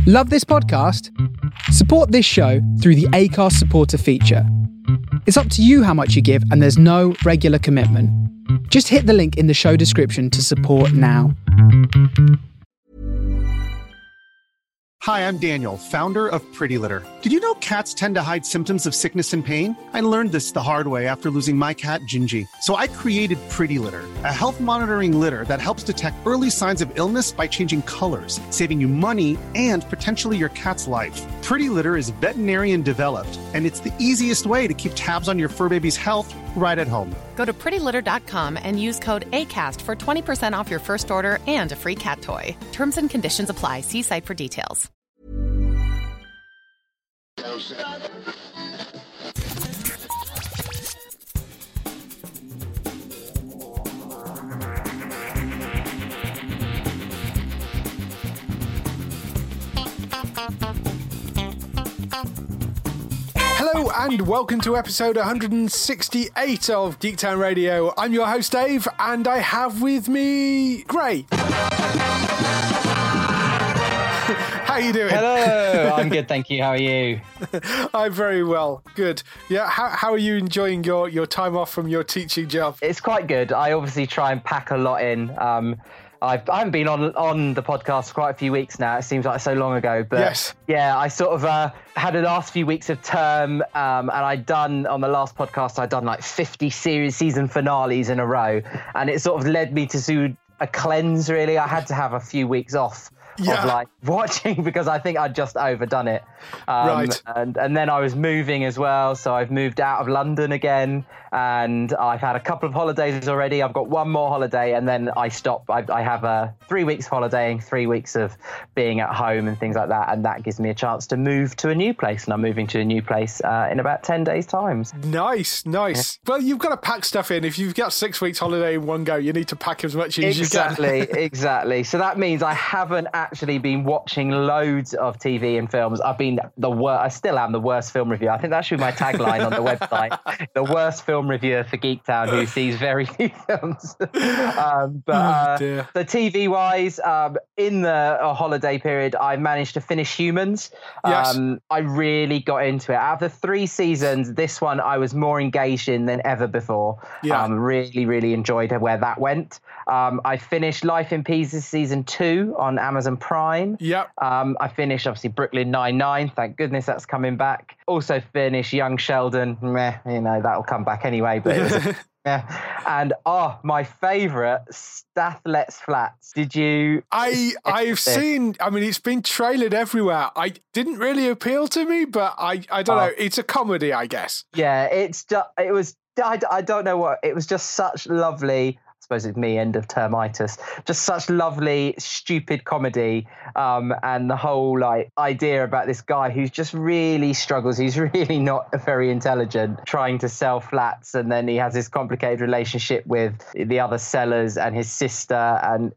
Love this podcast? Support this show through the Acast supporter feature. It's up to you how much you give, and there's no regular commitment. Just hit the link in the show description to support now. Hi, I'm Daniel, founder of Pretty Litter. Did you know cats tend to hide symptoms of sickness and pain? I learned this the hard way after losing my cat, Gingy. So I created Pretty Litter, a health monitoring litter that helps detect early signs of illness by changing colors, saving you money and potentially your cat's life. Pretty Litter is veterinarian developed, and it's the easiest way to keep tabs on your fur baby's health right at home. Go to prettylitter.com and use code ACAST for 20% off your first order and a free cat toy. Terms and conditions apply. See site for details. Hello and welcome to episode 168 of Geektown Radio. I'm your host Dave, and I have with me Gray. How you doing? Hello, I'm good, thank you. How are you? I'm very well, good. Yeah, how are you enjoying your time off from your teaching job? It's quite good. I obviously try and pack a lot in. I haven't been on the podcast for quite a few weeks now. It seems like so long ago, but yes. Yeah, I sort of had the last few weeks of term, and on the last podcast, I'd done like 50 season finales in a row, and it sort of led me to a cleanse, really. I had to have a few weeks off. Yeah. Of like watching, because I think I'd just overdone it. Right. And then I was moving as well, so I've moved out of London again, and I've had a couple of holidays already. I've got one more holiday, and then I stop. I have a 3 weeks holidaying, 3 weeks of being at home and things like that, and that gives me a chance to move to a new place, and I'm moving to a new place in about 10 days' time. Nice. Yeah. Well, you've got to pack stuff in. If you've got 6 weeks holiday in one go, you need to pack as much as you can. Exactly. So that means I haven't actually been watching loads of TV and films. I've been I still am the worst film reviewer. I think that should be my tagline on the website. The worst film reviewer for Geektown who sees very few films. So TV wise, in the holiday period, I managed to finish Humans. Yes. I really got into it. Out of the 3 seasons, this one I was more engaged in than ever before. Yeah. Really enjoyed where that went. I finished Life in Pieces season 2 on Amazon Prime. Yep. I finished obviously Brooklyn Nine-Nine. Thank goodness that's coming back. Also finished Young Sheldon. That'll come back anyway. But it was and my favourite, Stathlet's Flats. Did you? I've seen. I mean, it's been trailered everywhere. I didn't really appeal to me, but I don't know. It's a comedy, I guess. Yeah, it was. I don't know what. It was just such lovely. I suppose it's me, end of termitis. Just such lovely, stupid comedy, and the whole idea about this guy who's just really struggles. He's really not very intelligent, trying to sell flats, and then he has this complicated relationship with the other sellers and his sister, and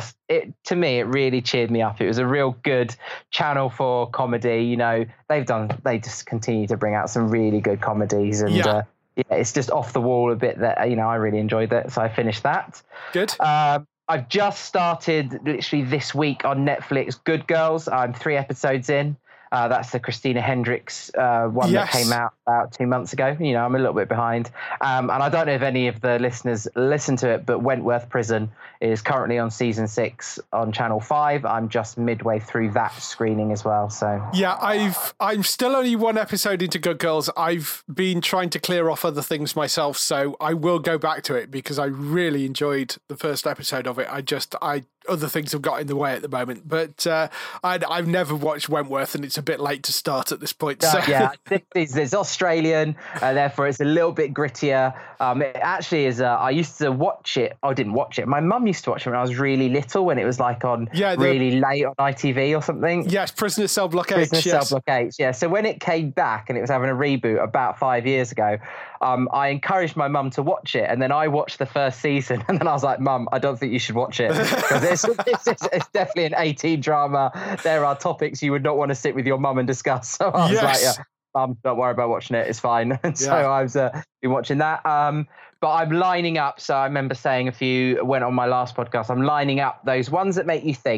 to me, it really cheered me up. It was a real good Channel 4 comedy. You know, they just continue to bring out some really good comedies, and. Yeah. It's just off the wall a bit that, I really enjoyed that. So I finished that. Good. I've just started literally this week on Netflix, Good Girls. I'm 3 episodes in. That's the Christina Hendricks one that came out about 2 months ago. I'm a little bit behind. And I don't know if any of the listeners listen to it, but Wentworth Prison is currently on season 6 on Channel 5. I'm just midway through that screening as well. So yeah, I'm still only 1 episode into Good Girls. I've been trying to clear off other things myself, so I will go back to it because I really enjoyed the first episode of it. Other things have got in the way at the moment, but I've never watched Wentworth, and it's a bit late to start at this point. So. Yeah, it's Australian, therefore it's a little bit grittier. It actually is. I used to watch it. I didn't watch it. My mum used to watch it when I was really little, when it was like on really late on ITV or something. Yes, Prisoner Cell Block H. Cell Block H. Yeah. So when it came back and it was having a reboot about 5 years ago, I encouraged my mum to watch it, and then I watched the first season, and then I was like, Mum, I don't think you should watch it, because it's definitely an 18 drama. There are topics you would not want to sit with your mum and discuss. So I was like, Mum, don't worry about watching it, it's fine. And so I've been watching that. But I'm lining up, so I remember saying went on my last podcast, I'm lining up those ones that make you think.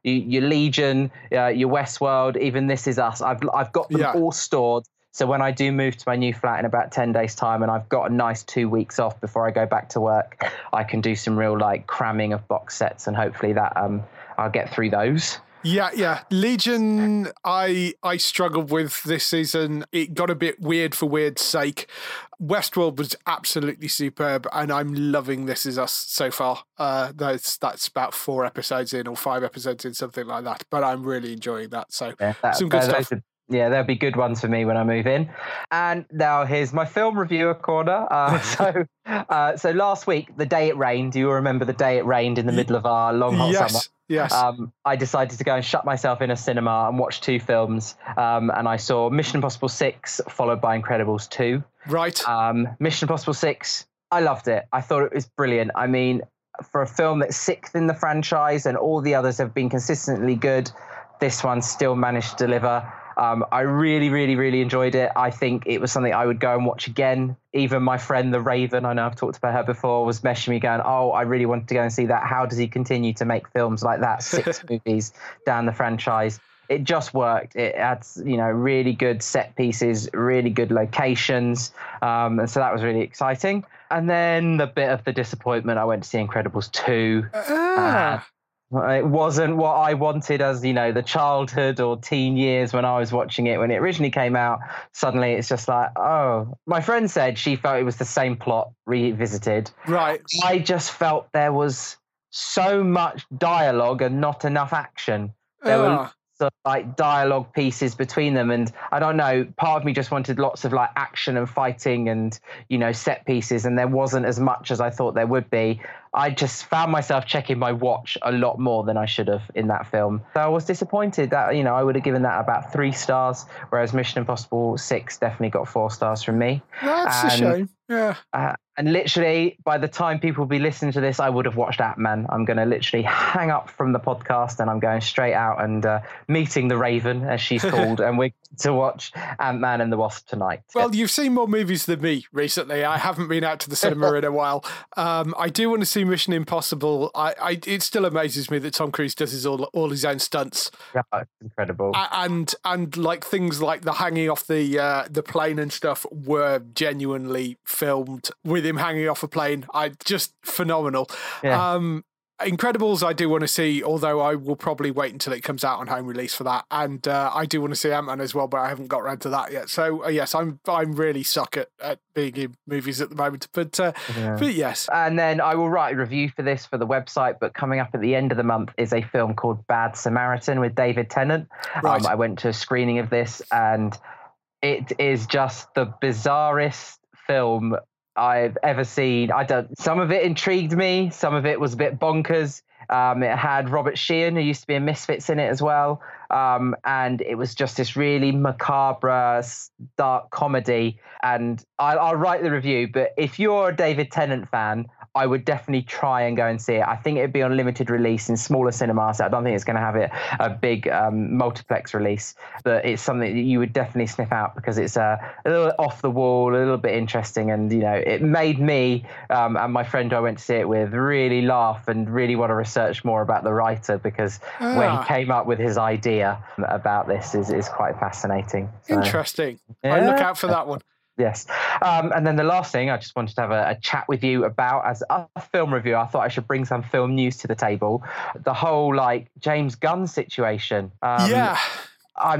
your Legion, your Westworld, even This Is Us. I've got them all stored. So when I do move to my new flat in about 10 days' time and I've got a nice 2 weeks off before I go back to work, I can do some real like cramming of box sets, and hopefully that I'll get through those. Yeah. Legion, I struggled with this season. It got a bit weird for weird's sake. Westworld was absolutely superb, and I'm loving This Is Us so far. That's about 4 episodes in or 5 episodes in, something like that. But I'm really enjoying that. So some good stuff. There'll be good ones for me when I move in. And now here's my film reviewer corner. So last week, the day it rained, do you remember the day it rained in the middle of our long hot summer? Yes. I decided to go and shut myself in a cinema and watch 2 films. And I saw Mission Impossible 6 followed by Incredibles 2. Right. Mission Impossible 6, I loved it. I thought it was brilliant. I mean, for a film that's 6th in the franchise and all the others have been consistently good, this one still managed to deliver. I really, really, really enjoyed it. I think it was something I would go and watch again. Even my friend, the Raven, I know I've talked about her before, was messaging me going, oh, I really wanted to go and see that. How does he continue to make films like that? 6 movies down the franchise. It just worked. It had, really good set pieces, really good locations. And so that was really exciting. And then the bit of the disappointment, I went to see Incredibles 2. It wasn't what I wanted as, the childhood or teen years when I was watching it. When it originally came out, suddenly it's just like, oh. My friend said she felt it was the same plot revisited. Right. I just felt there was so much dialogue and not enough action. There were of like dialogue pieces between them, and I don't know, part of me just wanted lots of like action and fighting and set pieces, and there wasn't as much as I thought there would be. I just found myself checking my watch a lot more than I should have in that film. So I was disappointed that I would have given that about 3 stars, whereas Mission Impossible 6 definitely got 4 stars from me. That's a shame. Yeah. And literally, by the time people will be listening to this, I would have watched Ant-Man. I'm going to literally hang up from the podcast and I'm going straight out and meeting the Raven, as she's called, and we're to watch Ant-Man and the Wasp tonight. Well, you've seen more movies than me recently. I haven't been out to the cinema in a while. I do want to see Mission Impossible. It still amazes me that Tom Cruise does all his own stunts. Yeah, it's incredible. And like things like the hanging off the plane and stuff were genuinely filmed with him hanging off a plane. Just phenomenal. Yeah. Incredibles I do want to see, although I will probably wait until it comes out on home release for that. And I do want to see Ant-Man as well, but I haven't got around to that yet. So yes, I'm really suck at being in movies at the moment. But yes. And then I will write a review for this for the website, but coming up at the end of the month is a film called Bad Samaritan with David Tennant. Right. I went to a screening of this and it is just the bizarrest film I've ever seen. Some of it intrigued me. Some of it was a bit bonkers. It had Robert Sheehan, who used to be in Misfits, in it as well. And it was just this really macabre, dark comedy. And I'll write the review, but if you're a David Tennant fan, I would definitely try and go and see it. I think it'd be on limited release in smaller cinemas. I don't think it's going to have a big multiplex release, but it's something that you would definitely sniff out because it's a little off the wall, a little bit interesting. And, it made me and my friend I went to see it with really laugh and really want to research more about the writer because where he came up with his idea about this is quite fascinating. So, interesting. Yeah. I look out for that one. Yes. And then the last thing I just wanted to have a chat with you about as a film reviewer, I thought I should bring some film news to the table. The whole James Gunn situation. I'm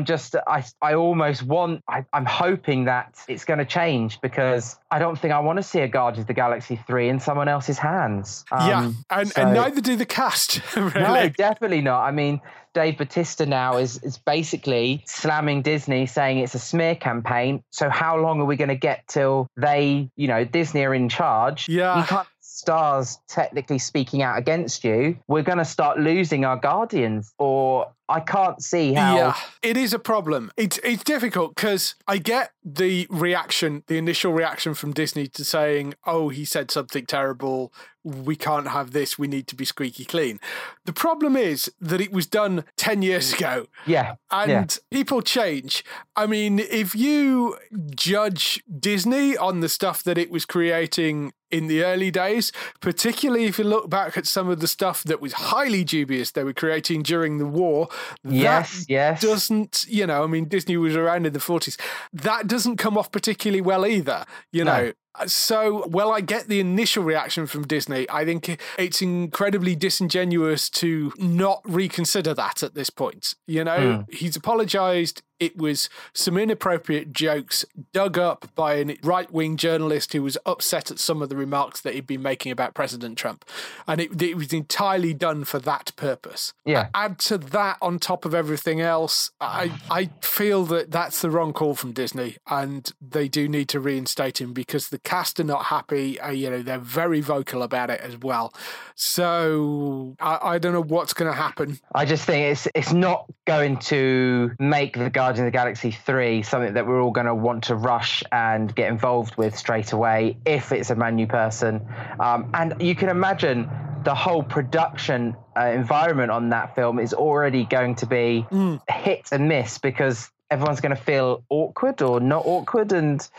hoping that it's going to change because I don't think I want to see a Guardians of the Galaxy 3 in someone else's hands. And neither do the cast, really. No, definitely not. I mean, Dave Bautista now is basically slamming Disney, saying it's a smear campaign. So how long are we going to get till they, Disney are in charge? Yeah. You can't stars technically speaking out against you. We're going to start losing our Guardians, or I can't see how. Yeah, it is a problem. It's difficult because I get the initial reaction from Disney to saying, oh, he said something terrible. We can't have this. We need to be squeaky clean. The problem is that it was done 10 years ago. Yeah. And people change. I mean, if you judge Disney on the stuff that it was creating in the early days, particularly if you look back at some of the stuff that was highly dubious they were creating during the war. Yes. Doesn't, Disney was around in the 40s. That doesn't come off particularly well either, know. So, well, I get the initial reaction from Disney. I think it's incredibly disingenuous to not reconsider that at this point. He's apologized. It was some inappropriate jokes dug up by a right-wing journalist who was upset at some of the remarks that he'd been making about President Trump. And it was entirely done for that purpose. Yeah. Add to that on top of everything else, I feel that that's the wrong call from Disney, and they do need to reinstate him because the cast are not happy. They're very vocal about it as well. So I don't know what's going to happen. I just think it's not going to make the Guardians of the Galaxy 3 something that we're all going to want to rush and get involved with straight away if it's a brand new person. And you can imagine the whole production environment on that film is already going to be hit and miss because everyone's going to feel awkward or not awkward. And,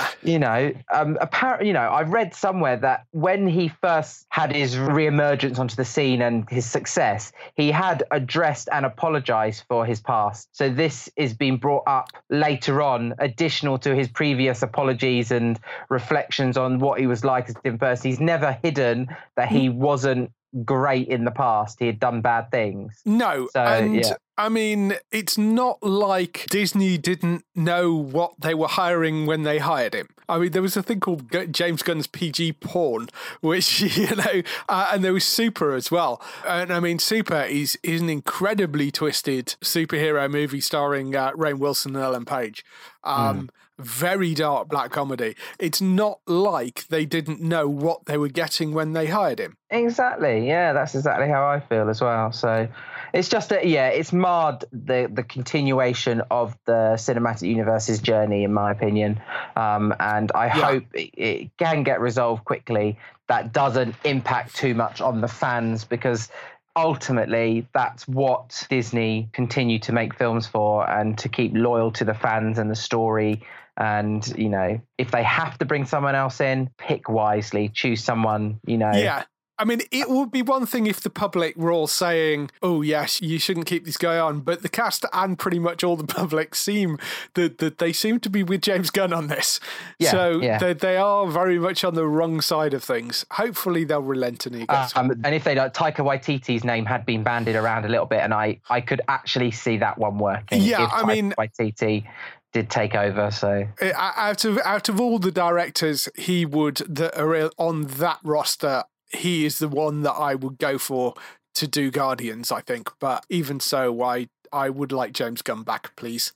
apparently, I've read somewhere that when he first had his reemergence onto the scene and his success, he had addressed and apologized for his past. So this is being brought up later on, additional to his previous apologies and reflections on what he was like as a different person. He's never hidden that he wasn't great in the past. He had done bad things. No. I mean, it's not like Disney didn't know what they were hiring when they hired him. I mean, there was a thing called James Gunn's PG porn, which, and there was Super as well. And I mean, Super is an incredibly twisted superhero movie starring Rainn Wilson and Ellen Page. Very dark black comedy. It's not like they didn't know what they were getting when they hired him. Exactly. Yeah, that's exactly how I feel as well. So it's just that, it's marred the continuation of the cinematic universe's journey, in my opinion. And I hope it can get resolved quickly. That doesn't impact too much on the fans because ultimately that's what Disney continue to make films for and to keep loyal to the fans and the story. And, if they have to bring someone else in, pick wisely, choose someone, Yeah. I mean, it would be one thing if the public were all saying, oh, yes, you shouldn't keep this guy on. But the cast and pretty much all the public seem that they seem to be with James Gunn on this. They are very much on the wrong side of things. Hopefully they'll relent and he gets and if they don't, Taika Waititi's name had been bandied around a little bit, and I could actually see that one working. Yeah, if Taika Waititi did take over. So out of all the directors that are on that roster, he is the one that I would go for to do Guardians, I think. But even so, I would like James Gunn back, please.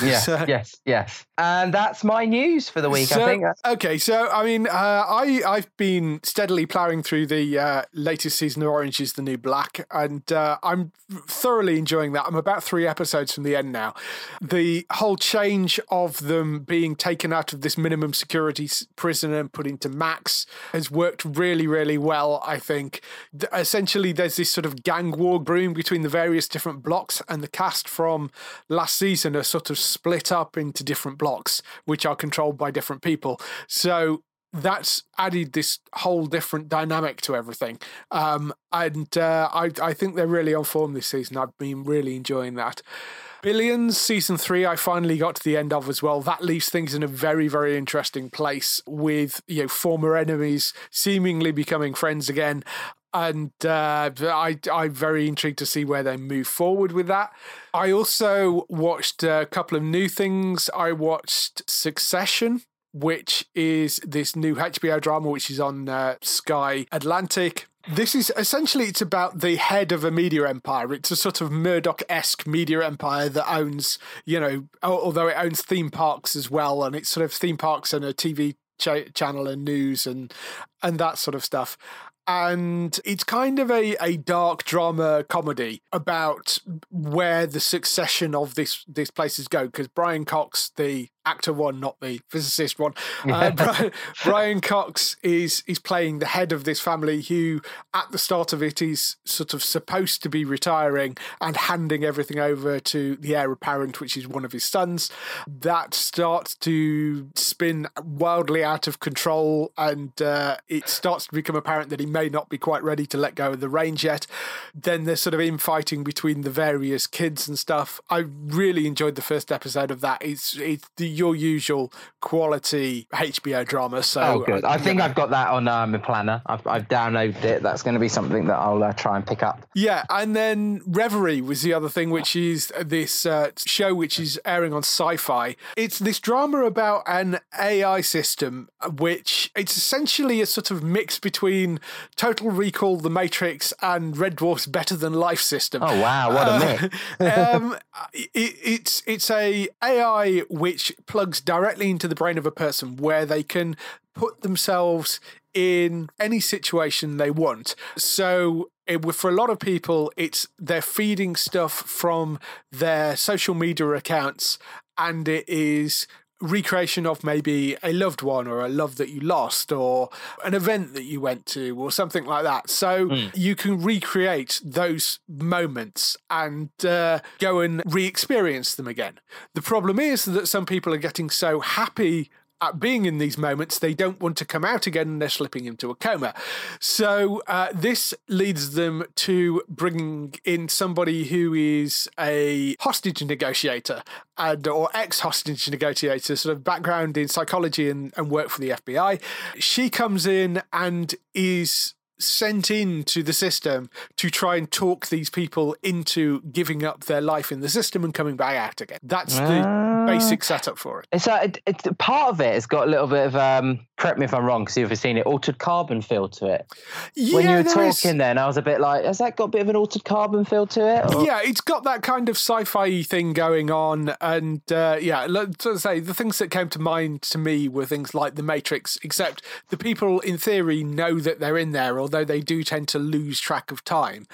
Yes. And that's my news for the week, I think. Okay, so, I mean, I've been steadily ploughing through the latest season of Orange is the New Black, and I'm thoroughly enjoying that. I'm about 3 episodes from the end now. The whole change of them being taken out of this minimum security prison and put into Max has worked really, really well, I think. Essentially, there's this sort of gang war brewing between the various different blocks, and the cast from last season are sort of split up into different blocks, which are controlled by different people. So that's added this whole different dynamic to everything. I think they're really on form this season. I've been really enjoying that. Billions season 3 I finally got to the end of as well. That leaves things in a very, very interesting place with former enemies seemingly becoming friends again. And I'm very intrigued to see where they move forward with that. I also watched a couple of new things. I watched Succession, which is this new HBO drama, which is on Sky Atlantic. This is essentially, it's about the head of a media empire. It's a sort of Murdoch-esque media empire that owns, although it owns theme parks as well. And it's sort of theme parks and a TV channel and news and that sort of stuff. And it's kind of a dark drama comedy about where the succession of this places go, because Brian Cox, the actor one, not the physicist one. Brian Cox is playing the head of this family who, at the start of it, is sort of supposed to be retiring and handing everything over to the heir apparent, which is one of his sons. That starts to spin wildly out of control, and it starts to become apparent that he may not be quite ready to let go of the reins yet. Then there's sort of infighting between the various kids and stuff. I really enjoyed the first episode of that. It's your usual quality HBO drama. So good. I think I've got that on my planner. I've downloaded it. That's going to be something that I'll try and pick up. Yeah, and then Reverie was the other thing, which is this show which is airing on Sci-Fi. It's this drama about an AI system, which it's essentially a sort of mix between Total Recall, The Matrix, and Red Dwarf's Better Than Life system. Oh wow, what a mix! It's a AI which plugs directly into the brain of a person, where they can put themselves in any situation they want. So for a lot of people, they're feeding stuff from their social media accounts, and it is recreation of maybe a loved one or a love that you lost or an event that you went to or something like that. So you can recreate those moments and go and re-experience them again. The problem is that some people are getting so happy at being in these moments, they don't want to come out again and they're slipping into a coma. So this leads them to bringing in somebody who is a hostage negotiator or ex-hostage negotiator, sort of background in psychology and work for the FBI. She comes in and is sent into the system to try and talk these people into giving up their life in the system and coming back out again. That's the basic setup for it. It's part of it has got a little bit of correct me if I'm wrong, because you've seen it, altered carbon feel to it. When you were talking then, I was a bit like, has that got a bit of an altered carbon feel to it? Or? Yeah, it's got that kind of sci-fi thing going on. And let's say the things that came to mind to me were things like The Matrix, except the people in theory know that they're in there, although they do tend to lose track of time.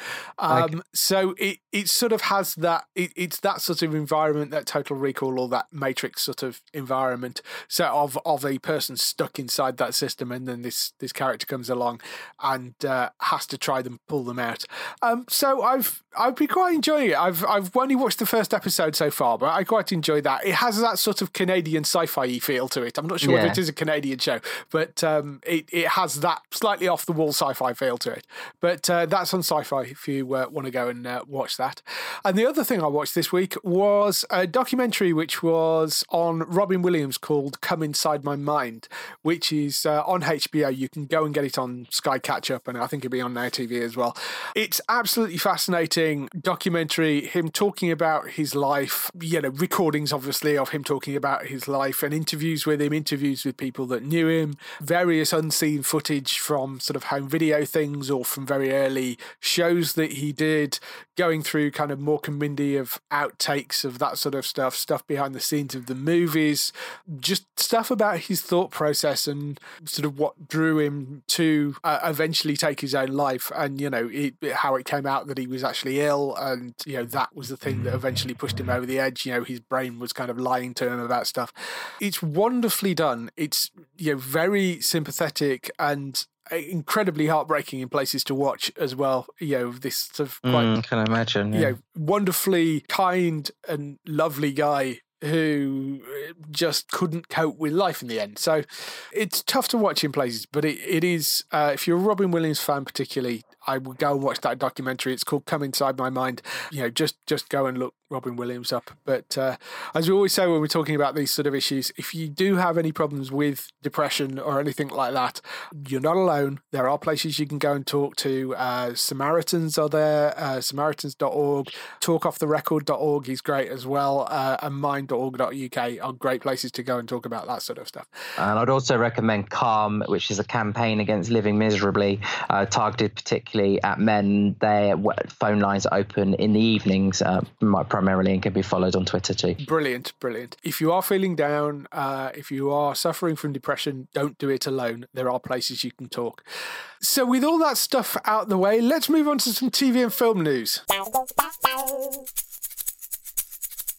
So it sort of has that, it's that sort of environment, that Total Recall or that Matrix sort of environment. So of a person stuck inside that system, and then this character comes along and has to try and pull them out. So I've been quite enjoying it. I've only watched the first episode so far, but I quite enjoy that. It has that sort of Canadian sci-fi feel to it. I'm not sure whether it is a Canadian show, but it has that slightly off the wall sci-fi feel to it. But that's on Sci-Fi if you want to go and watch that. And the other thing I watched this week was a documentary which was on Robin Williams called Come Inside My Mind, which is on HBO. You can go and get it on Sky Catch Up, and I think it'll be on Now TV as well. It's absolutely fascinating documentary, him talking about his life, recordings obviously of him talking about his life, and interviews with him, interviews with people that knew him, various unseen footage from sort of home video things or from very early shows that he did, going through kind of Mork and Mindy of outtakes of that sort of stuff behind the scenes of the movies, just stuff about his thought process and sort of what drew him to eventually take his own life, and how it came out that he was actually ill, and that was the thing that eventually pushed him over the edge. His brain was kind of lying to him about stuff. It's wonderfully done. It's very sympathetic and incredibly heartbreaking in places to watch as well. This sort of quite, can I imagine? Wonderfully kind and lovely guy who just couldn't cope with life in the end. So it's tough to watch in places, but it is, if you're a Robin Williams fan particularly, I would go and watch that documentary. It's called Come Inside My Mind. Just go and look Robin Williams up. But as we always say when we're talking about these sort of issues, if you do have any problems with depression or anything like that, you're not alone. There are places you can go and talk to. Samaritans are there, samaritans.org, talkofftherecord.org is great as well, and mind.org.uk are great places to go and talk about that sort of stuff. And I'd also recommend Calm, which is a campaign against living miserably, targeted particularly at men. Their phone lines are open in the evenings, primarily, and can be followed on Twitter too. Brilliant. If you are feeling down, if you are suffering from depression, don't do it alone. There are places you can talk. So with all that stuff out the way, let's move on to some TV and film news.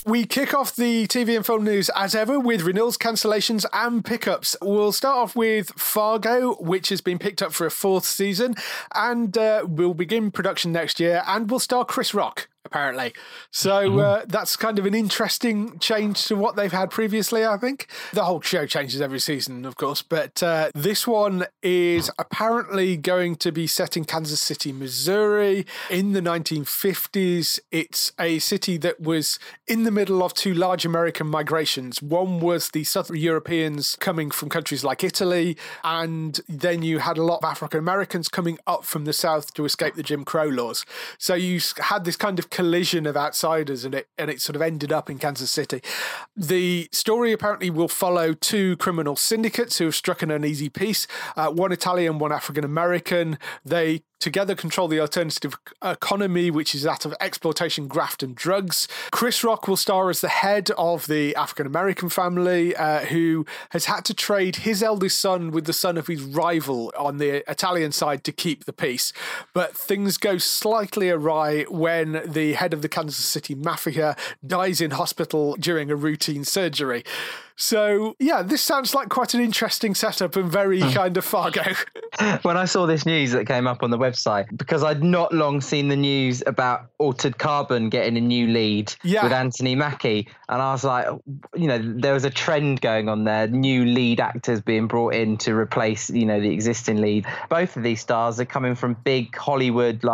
We kick off the TV and film news as ever with renewals, cancellations and pickups. We'll start off with Fargo, which has been picked up for a 4th season and will begin production next year and will star Chris Rock, apparently. So that's kind of an interesting change to what they've had previously, I think. The whole show changes every season, of course, but this one is apparently going to be set in Kansas City, Missouri in the 1950s. It's a city that was in the middle of 2 large American migrations. One was the Southern Europeans coming from countries like Italy, and then you had a lot of African Americans coming up from the South to escape the Jim Crow laws. So you had this kind of collision of outsiders, and it sort of ended up in Kansas City. The story apparently will follow 2 criminal syndicates who have struck an uneasy peace, one Italian, one African American. They together control the alternative economy, which is that of exploitation, graft and drugs. Chris Rock will star as the head of the African-American family who has had to trade his eldest son with the son of his rival on the Italian side to keep the peace. But things go slightly awry when the head of the Kansas City Mafia dies in hospital during a routine surgery. So, yeah, this sounds like quite an interesting setup and very kind of Fargo. When I saw this news that came up on the website, because I'd not long seen the news about Altered Carbon getting a new lead with Anthony Mackie, and I was like, you know, there was a trend going on there, new lead actors being brought in to replace, you know, the existing lead. Both of these stars are coming from big Hollywood,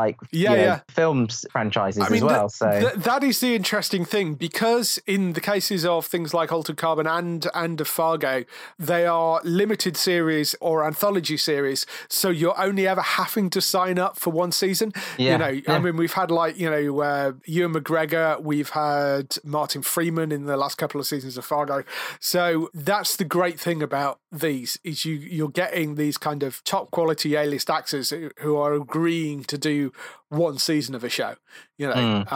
films franchises as well. That is the interesting thing, because in the cases of things like Altered Carbon and Fargo, they are limited series or anthology series, so you're only ever having to sign up for one season. I mean, we've had Ewan McGregor, we've had Martin Freeman in the last couple of seasons of Fargo. So that's the great thing about these, is you're getting these kind of top quality A-list actors who are agreeing to do one season of a show, you know.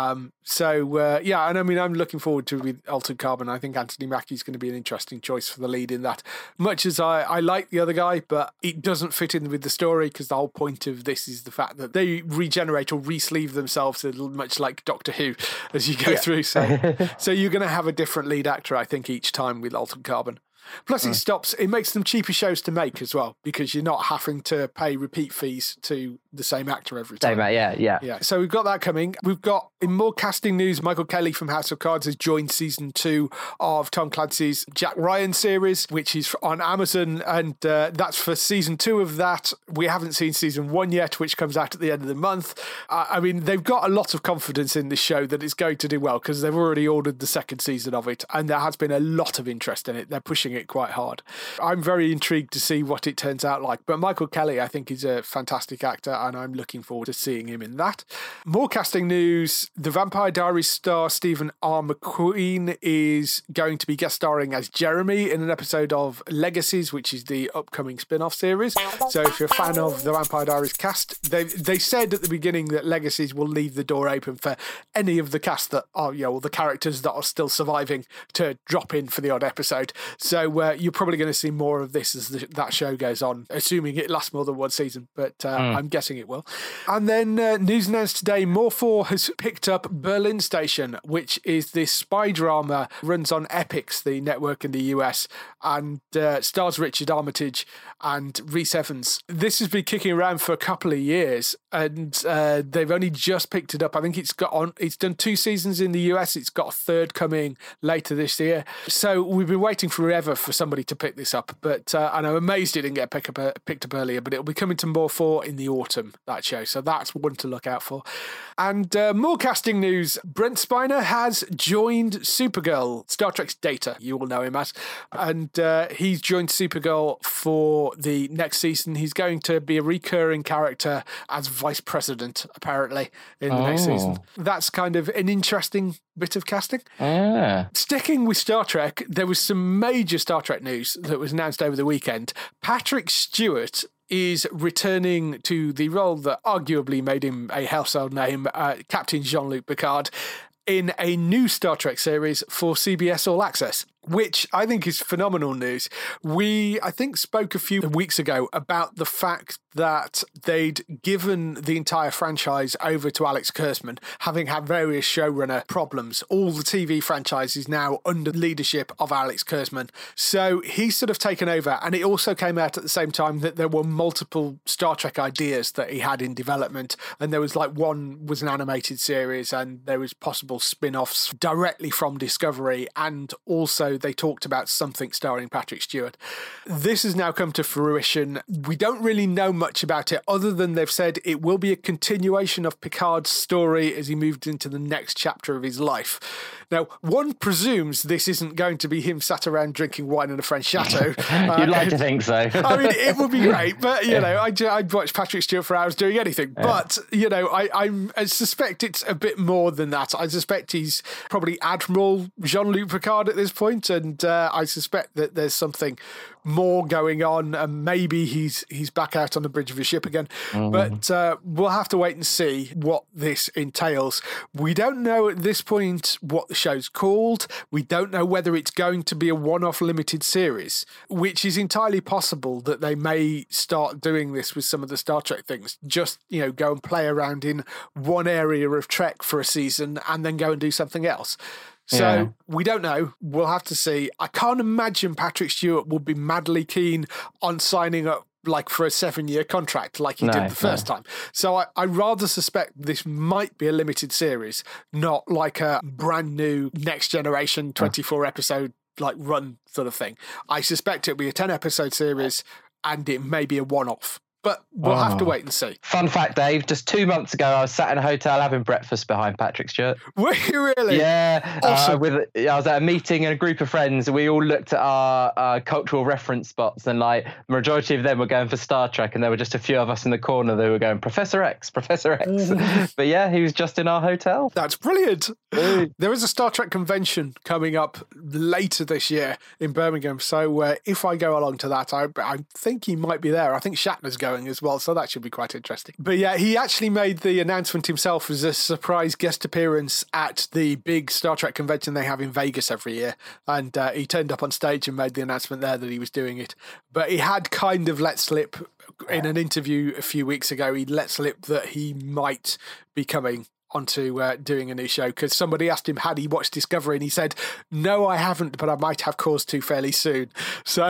And I mean, I'm looking forward to with Altered Carbon. I think Anthony Mackie's going to be an interesting choice for the lead in that. Much as I like the other guy, but it doesn't fit in with the story, because the whole point of this is the fact that they regenerate or re-sleeve themselves, much like Doctor Who, as you go through. So you're going to have a different lead actor, I think, each time with Altered Carbon. Plus, it makes them cheaper shows to make as well, because you're not having to pay repeat fees to the same actor every time. Yeah. So we've got that coming. We've got, in more casting news, Michael Kelly from House of Cards has joined season 2 of Tom Clancy's Jack Ryan series, which is on Amazon, and that's for season 2 of that. We haven't seen season 1 yet, which comes out at the end of the month. I mean, they've got a lot of confidence in this show that it's going to do well, because they've already ordered the 2nd season of it, and there has been a lot of interest in it. They're pushing it quite hard. I'm very intrigued to see what it turns out like, but Michael Kelly, I think, is a fantastic actor, and I'm looking forward to seeing him in that. More casting news: the Vampire Diaries star Stephen R. McQueen is going to be guest starring as Jeremy in an episode of Legacies, which is the upcoming spin-off series. So if you're a fan of the Vampire Diaries cast, they said at the beginning that Legacies will leave the door open for any of the cast that are, or the characters that are still surviving to drop in for the odd episode. So you're probably going to see more of this as that show goes on, assuming it lasts more than one season, but I'm guessing it will. And then news announced today, More4 has picked up Berlin Station, which is this spy drama, runs on Epix, the network in the US, and stars Richard Armitage and Rhys Evans. This has been kicking around for a couple of years, and they've only just picked it up. I think it's done 2 seasons in the US. It's got a 3rd coming later this year. So we've been waiting forever for somebody to pick this up, but and I'm amazed it didn't get picked up earlier, but it'll be coming to More4 in the autumn, that show. So that's one to look out for. And more casting news: Brent Spiner has joined Supergirl, Star Trek's Data, you all know him as, and he's joined Supergirl for the next season. He's going to be a recurring character as Vice President, apparently, in the next season. That's kind of an interesting bit of casting. Sticking with Star Trek, there was some major Star Trek news that was announced over the weekend. Patrick Stewart is returning to the role that arguably made him a household name, Captain Jean-Luc Picard, in a new Star Trek series for CBS All Access. which I think is phenomenal news. We, I think, spoke a few weeks ago about the fact that they'd given the entire franchise over to Alex Kurtzman, having had various showrunner problems. All the TV franchise is now under the leadership of Alex Kurtzman. So he's sort of taken over, and it also came out at the same time that there were multiple Star Trek ideas that he had in development, and there was like one was an animated series, and there was possible spin-offs directly from Discovery, and also they talked about something starring Patrick Stewart. This has now come to fruition. We don't really know much about it other than they've said it will be a continuation of Picard's story as he moved into the next chapter of his life. Now, one presumes this isn't going to be him sat around drinking wine in a French chateau. You'd like to think so. I mean, it would be great, but, you know, I'd watch Patrick Stewart for hours doing anything. Yeah. But, you know, I suspect it's a bit more than that. I suspect he's probably Admiral Jean-Luc Picard at this point, and I suspect that there's something more going on, and maybe he's back out on the bridge of a ship again. But we'll have to wait and see what this entails. We don't know at this point what the show's called. We don't know whether it's going to be a one-off limited series, which is entirely possible that they may start doing this with some of the Star Trek things. Just, you know, go and play around in one area of Trek for a season and then go and do something else. So we don't know. We'll have to see. I can't imagine Patrick Stewart would be madly keen on signing up like for a 7-year contract like he did the first time. So I rather suspect this might be a limited series, not like a brand new next generation 24 episode like run sort of thing. I suspect it'll be a 10 episode series and it may be a one-off. But we'll have to wait and see. Fun fact, Dave, just 2 months ago, I was sat in a hotel having breakfast behind Patrick Stewart. Were you really? Yeah. Awesome. I was at a meeting and a group of friends. We all looked at our cultural reference spots, and like the majority of them were going for Star Trek, and there were just a few of us in the corner that were going, Professor X, Professor X. But yeah, he was just in our hotel. That's brilliant. There is a Star Trek convention coming up later this year in Birmingham. So if I go along to that, I think he might be there. I think Shatner's going as well, so that should be quite interesting. But yeah, he actually made the announcement himself as a surprise guest appearance at the big Star Trek convention they have in Vegas every year, and he turned up on stage and made the announcement there that he was doing it. But he had kind of let slip in an interview a few weeks ago, he let slip that he might be coming onto doing a new show, because somebody asked him had he watched Discovery, and he said, no, I haven't, but I might have cause to fairly soon. So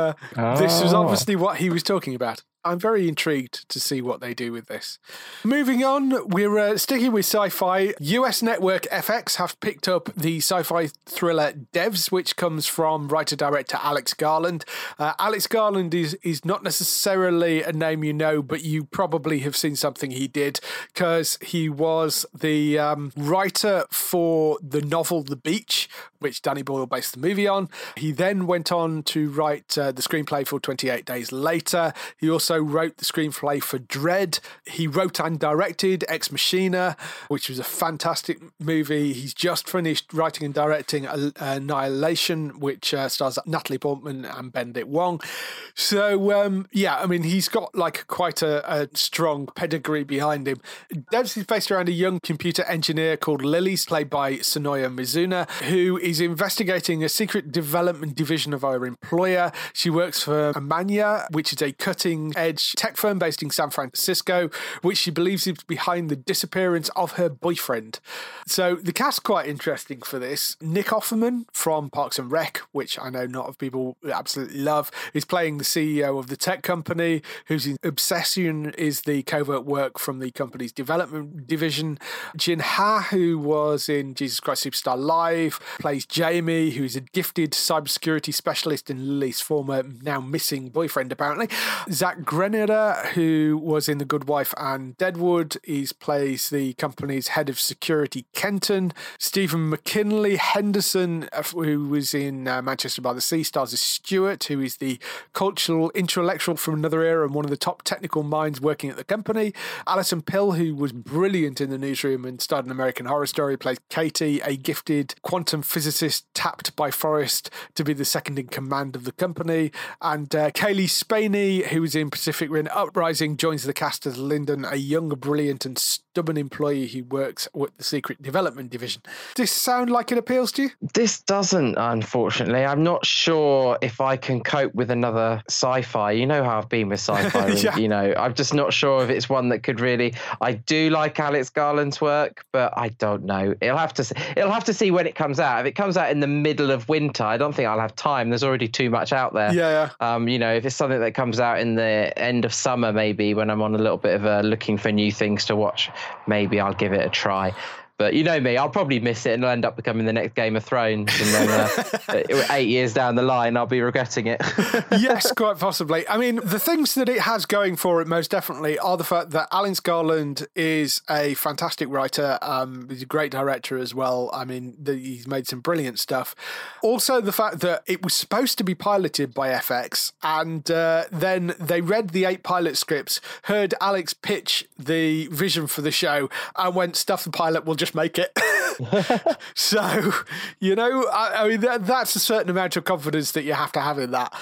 this was obviously what he was talking about. I'm very intrigued to see what they do with this. Moving on, we're sticking with sci-fi. US network FX have picked up the sci-fi thriller Devs, which comes from writer-director Alex Garland. Alex Garland is not necessarily a name you know, but you probably have seen something he did, because he was the writer for the novel The Beach, which Danny Boyle based the movie on. He then went on to write the screenplay for 28 Days Later. He also wrote the screenplay for Dread. He wrote and directed Ex Machina, which was a fantastic movie. He's just finished writing and directing Annihilation, which stars Natalie Portman and Benedict Wong. So, yeah, I mean, he's got like quite a strong pedigree behind him. Devs is based around a young computer engineer called Lilies, played by Sonoya Mizuna, who is investigating a secret development division of her employer. She works for Amania, which is a cutting-edge tech firm based in San Francisco, which she believes is behind the disappearance of her boyfriend. So the cast's quite interesting for this. Nick Offerman from Parks and Rec, which I know not of people absolutely love, is playing the CEO of the tech company, whose obsession is the covert work from the company's development division. Jin Ha, who was in Jesus Christ Superstar Live, plays Jamie, who's a gifted cybersecurity specialist and Lily's former, now missing boyfriend, apparently. Zach Grenada, who was in The Good Wife and Deadwood, plays the company's head of security, Kenton. Stephen McKinley Henderson, who was in Manchester by the Sea, stars as Stuart, who is the cultural intellectual from another era and one of the top technical minds working at the company. Alison Pill, who was brilliant in The Newsroom and starred in American Horror Story, plays Katie, a gifted quantum physicist tapped by Forrest to be the second in command of the company. And Kaylee Spaney, who was in Pacific Rim Uprising, joins the cast as Lyndon, a young, brilliant and stubborn employee who works with the Secret Development Division. Does this sound like it appeals to you? This doesn't, unfortunately. I'm not sure if I can cope with another sci-fi. You know how I've been with sci-fi. Yeah. You know, I'm just not sure if it's one that could really. I do like Alex Garland's work, but I don't know. It'll have to see when it comes out. If it comes out in the middle of winter, I don't think I'll have time. There's already too much out there. Yeah. You know, if it's something that comes out in the end of summer, maybe when I'm on a little bit of a looking for new things to watch, maybe I'll give it a try. But you know me, I'll probably miss it and it'll end up becoming the next Game of Thrones. And then 8 years down the line, I'll be regretting it. Yes, quite possibly. I mean, the things that it has going for it most definitely are the fact that Alex Garland is a fantastic writer. He's a great director as well. I mean, he's made some brilliant stuff. Also, the fact that it was supposed to be piloted by FX, and then they read the 8 pilot scripts, heard Alex pitch the vision for the show, and went, stuff the pilot, we'll just make it. So, you know, I mean, that's a certain amount of confidence that you have to have in that.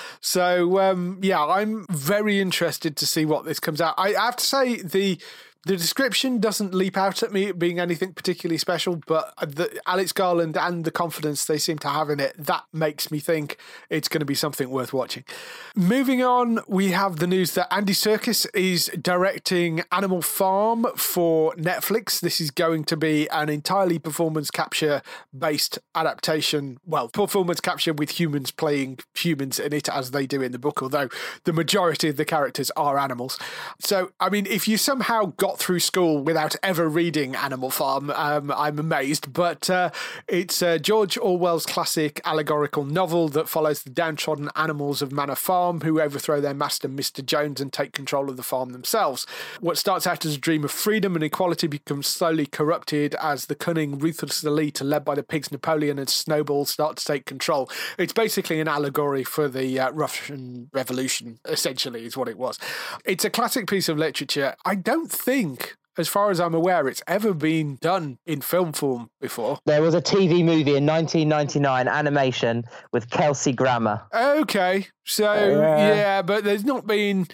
So, yeah, I'm very interested to see what this comes out. I have to say, the description doesn't leap out at me being anything particularly special, but Alex Garland and the confidence they seem to have in it, that makes me think it's going to be something worth watching. Moving on, we have the news that Andy Serkis is directing Animal Farm for Netflix. This is going to be an entirely performance capture-based adaptation. Well, performance capture with humans playing humans in it as they do in the book, although the majority of the characters are animals. So, I mean, if you somehow got through school without ever reading Animal Farm, I'm amazed. But it's George Orwell's classic allegorical novel that follows the downtrodden animals of Manor Farm who overthrow their master, Mr. Jones, and take control of the farm themselves. What starts out as a dream of freedom and equality becomes slowly corrupted as the cunning, ruthless elite, led by the pigs Napoleon and Snowball, start to take control. It's basically an allegory for the Russian Revolution, essentially, is what it was. It's a classic piece of literature. I don't think, as far as I'm aware, it's ever been done in film form before. There was a TV movie in 1999, animation, with Kelsey Grammer. Okay, so yeah, but there's not been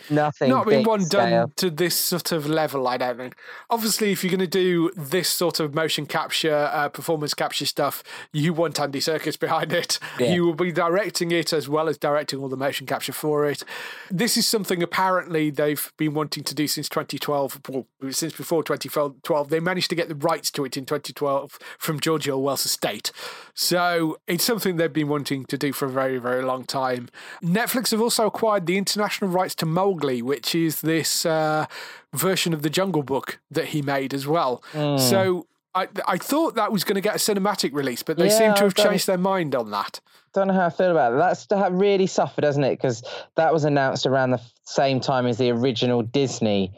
one done to this sort of level, I don't think. Obviously, if you're going to do this sort of motion capture, performance capture stuff, you want Andy Serkis behind it. Yeah. You will be directing it as well as directing all the motion capture for it. This is something apparently they've been wanting to do since 2012, well, since before 2012. They managed to get the rights to it in 2012 from George Orwell's estate. So it's something they've been wanting to do for a very, very long time. Netflix have also acquired the international rights to Mowgli, which is this version of the Jungle Book that he made as well. So I thought that was going to get a cinematic release, but they seem to have changed their mind on that. Don't know how I feel about it. That really suffered, doesn't it? Because that was announced around the same time as the original Disney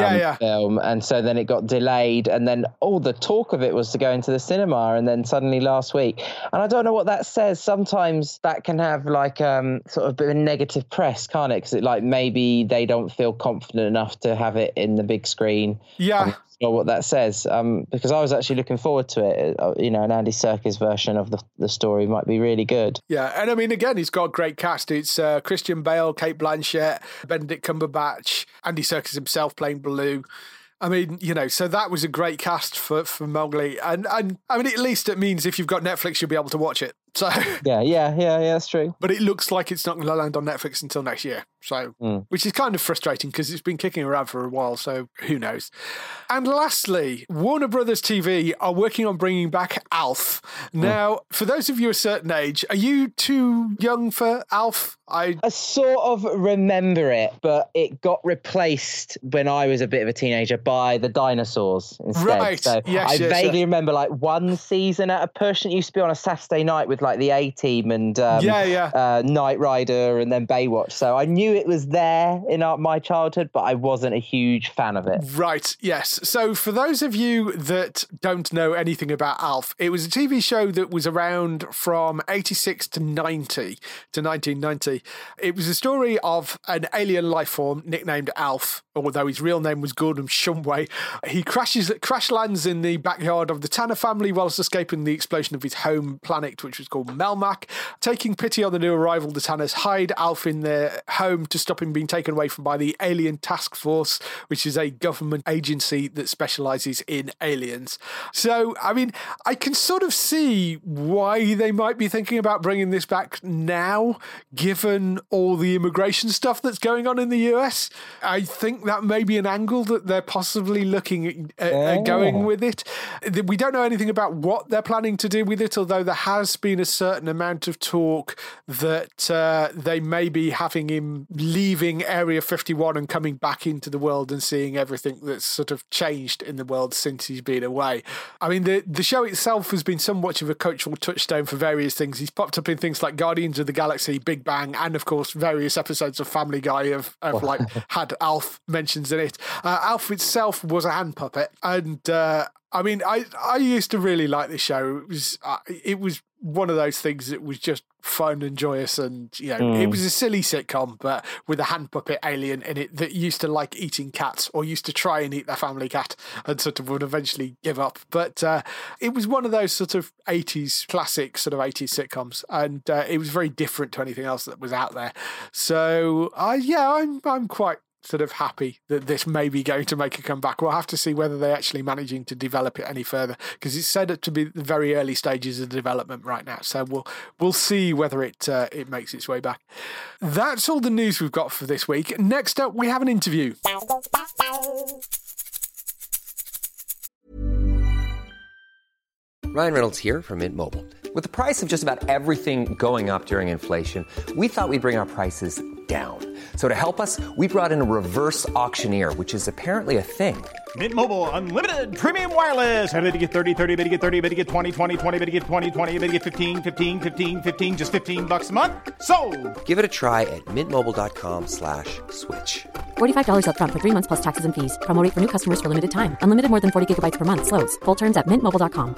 film, and so then it got delayed, and then all the talk of it was to go into the cinema, and then suddenly last week. And I don't know what that says. Sometimes that can have like sort of a bit of negative press, can't it? Because it, like, maybe they don't feel confident enough to have it in the big screen. Yeah. Know what that says, because I was actually looking forward to it. You know, an Andy Serkis version of the story might be really good. Yeah, and I mean, again, he's got a great cast. It's Christian Bale, Cate Blanchett, Benedict Cumberbatch, Andy Serkis himself playing Baloo. I mean, you know, so that was a great cast for Mowgli. And I mean, at least it means if you've got Netflix, you'll be able to watch it. So yeah, that's true. But it looks like it's not going to land on Netflix until next year. So, which is kind of frustrating because it's been kicking around for a while. So who knows? And lastly, Warner Brothers TV are working on bringing back Alf. Now, for those of you a certain age, are you too young for Alf? I sort of remember it, but it got replaced when I was a bit of a teenager by the dinosaurs instead. Right. So I vaguely remember like one season at a push. It used to be on a Saturday night with like the A-Team and Knight Rider and then Baywatch. So I knew it was there in my childhood, but I wasn't a huge fan of it. Right, yes. So for those of you that don't know anything about Alf, it was a TV show that was around from 86 to 1990. It was a story of an alien life form nicknamed Alf, although his real name was Gordon Shumway. He crash lands in the backyard of the Tanner family whilst escaping the explosion of his home planet, which was called Melmac. Taking pity on the new arrival, the Tanners hide Alf in their home him to stop him being taken away from by the Alien Task Force, which is a government agency that specializes in aliens. So, I mean, I can sort of see why they might be thinking about bringing this back now, given all the immigration stuff that's going on in the US. I think that may be an angle that they're possibly looking at going with it. We don't know anything about what they're planning to do with it, although there has been a certain amount of talk that they may be having him leaving Area 51 and coming back into the world and seeing everything that's sort of changed in the world since he's been away. I mean, the show itself has been somewhat of a cultural touchstone for various things. He's popped up in things like Guardians of the Galaxy, Big Bang, and of course various episodes of Family Guy have like had Alf mentions in it. Alf itself was a hand puppet, and I mean, I used to really like this show. It was one of those things that was just fun and joyous, and it was a silly sitcom, but with a hand puppet alien in it that used to like eating cats, or used to try and eat their family cat, and sort of would eventually give up. But it was one of those sort of 80s classic sort of 80s sitcoms, and it was very different to anything else that was out there. So I'm quite sort of happy that this may be going to make a comeback. We'll have to see whether they're actually managing to develop it any further, because it's set up to be the very early stages of development right now. So we'll see whether it makes its way back. That's all the news we've got for this week. Next up, we have an interview. Ryan Reynolds here from Mint Mobile. With the price of just about everything going up during inflation, we thought we'd bring our prices down. So to help us, we brought in a reverse auctioneer, which is apparently a thing. Mint Mobile Unlimited Premium Wireless. How to get 30, 30, bit to get 30, bit to get 20, 20, 20, bit to get 20, 20, bit to get 15, 15, 15, 15, just $15 a month? Sold! Give it a try at mintmobile.com/switch. $45 up front for 3 months plus taxes and fees. Promo rate for new customers for limited time. Unlimited more than 40 gigabytes per month. Slows full terms at mintmobile.com.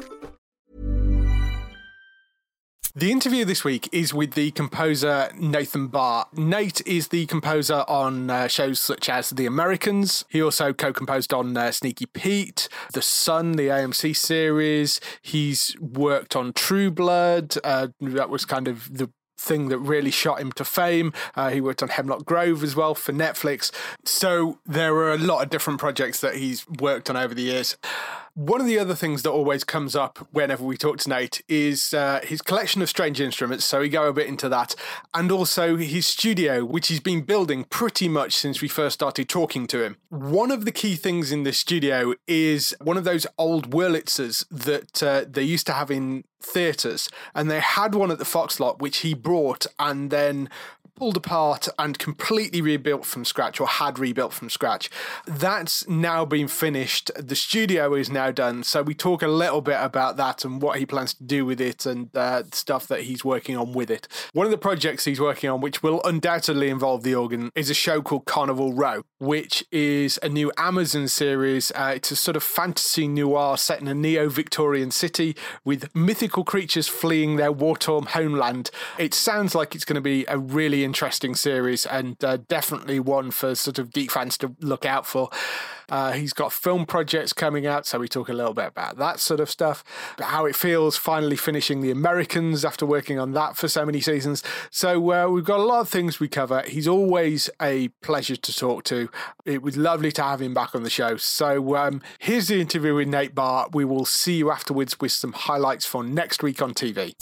The interview this week is with the composer Nathan Barr. Nate is the composer on shows such as The Americans. He also co-composed on Sneaky Pete, The Sun, the AMC series. He's worked on True Blood. That was kind of the thing that really shot him to fame. He worked on Hemlock Grove as well for Netflix. So there are a lot of different projects that he's worked on over the years. One of the other things that always comes up whenever we talk to Nate is his collection of strange instruments, so we go a bit into that, and also his studio, which he's been building pretty much since we first started talking to him. One of the key things in this studio is one of those old Wurlitzers that they used to have in theatres, and they had one at the Fox lot, which he brought and then pulled apart and completely rebuilt from scratch, or had rebuilt from scratch. That's now been finished. The studio is now done. So we talk a little bit about that and what he plans to do with it, and stuff that he's working on with it. One of the projects he's working on, which will undoubtedly involve the organ, is a show called Carnival Row, which is a new Amazon series. It's a sort of fantasy noir set in a neo-Victorian city with mythical creatures fleeing their war-torn homeland. It sounds like it's going to be a really interesting series, and definitely one for sort of geek fans to look out for. He's got film projects coming out, so we talk a little bit about that sort of stuff, how it feels finally finishing The Americans after working on that for so many seasons. So we've got a lot of things we cover. He's always a pleasure to talk to. It was lovely to have him back on the show. So here's the interview with Nate Barr. We will see you afterwards with some highlights for next week on TV.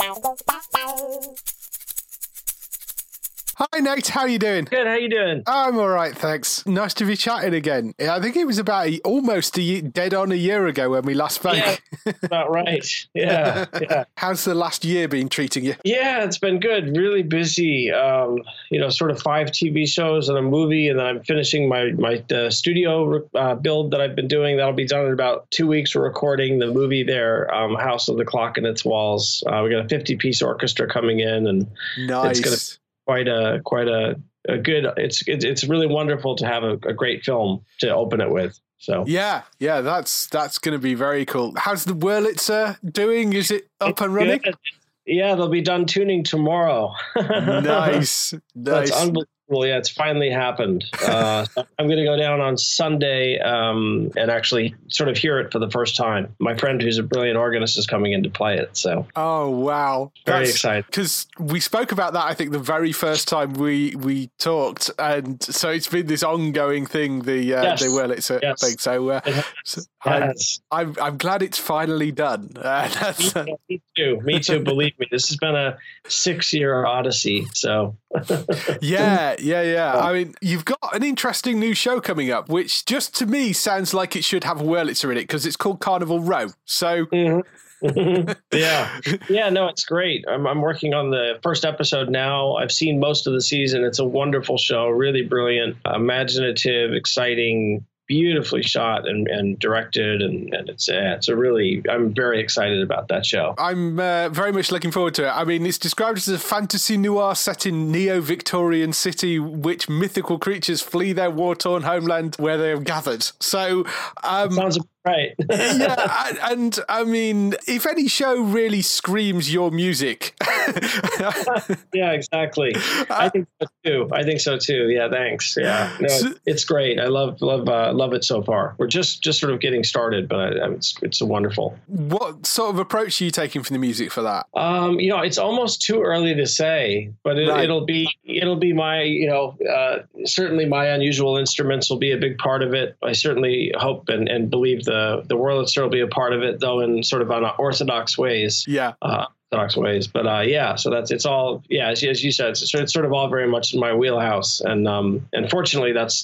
Hi Nate, how are you doing? Good, how you doing? I'm all right, thanks. Nice to be chatting again. I think it was about almost dead on a year ago when we last spoke. Yeah, about right. Yeah. How's the last year been treating you? Yeah, it's been good. Really busy. Sort of 5 TV shows and a movie, and then I'm finishing my studio build that I've been doing. That'll be done in about 2 weeks. We're recording the movie there, House of the Clock and Its Walls. We got a 50-piece orchestra coming in, and nice. It's going to quite a good. It's really wonderful to have a great film to open it with. So yeah, that's going to be very cool. How's the Wurlitzer doing? Is it up and running? Good. Yeah, they'll be done tuning tomorrow. Nice. That's unbelievable. Well, yeah, it's finally happened. So I'm going to go down on Sunday and actually sort of hear it for the first time. My friend, who's a brilliant organist, is coming in to play it. So, oh wow, very excited. Because we spoke about that, I think, the very first time we talked, and so it's been this ongoing thing. The Wurlitzer thing. So I'm glad it's finally done. Me too. Believe me, this has been a 6-year odyssey. So. Yeah. I mean, you've got an interesting new show coming up, which just to me sounds like it should have a Wurlitzer in it because it's called Carnival Row. So. Yeah, no, it's great. I'm working on the first episode now. I've seen most of the season. It's a wonderful show, really brilliant, imaginative, exciting, beautifully shot and directed, and it's a really, I'm very excited about that show. I'm very much looking forward to it. I mean, it's described as a fantasy noir set in neo-Victorian city, which mythical creatures flee their war-torn homeland where they have gathered. So sounds right. Yeah, and I mean, if any show really screams your music. Yeah, exactly. I think so too. Yeah, thanks. Yeah, no, it's great. I love it so far. We're just sort of getting started, but it's wonderful. What sort of approach are you taking from the music for that? It's almost too early to say, but it'll be my, certainly my unusual instruments will be a big part of it. I certainly hope and believe the Wurlitzer will be a part of it, though in sort of unorthodox ways. Yeah. Orthodox ways, but so it's all as you said, it's sort of all very much in my wheelhouse, and fortunately that's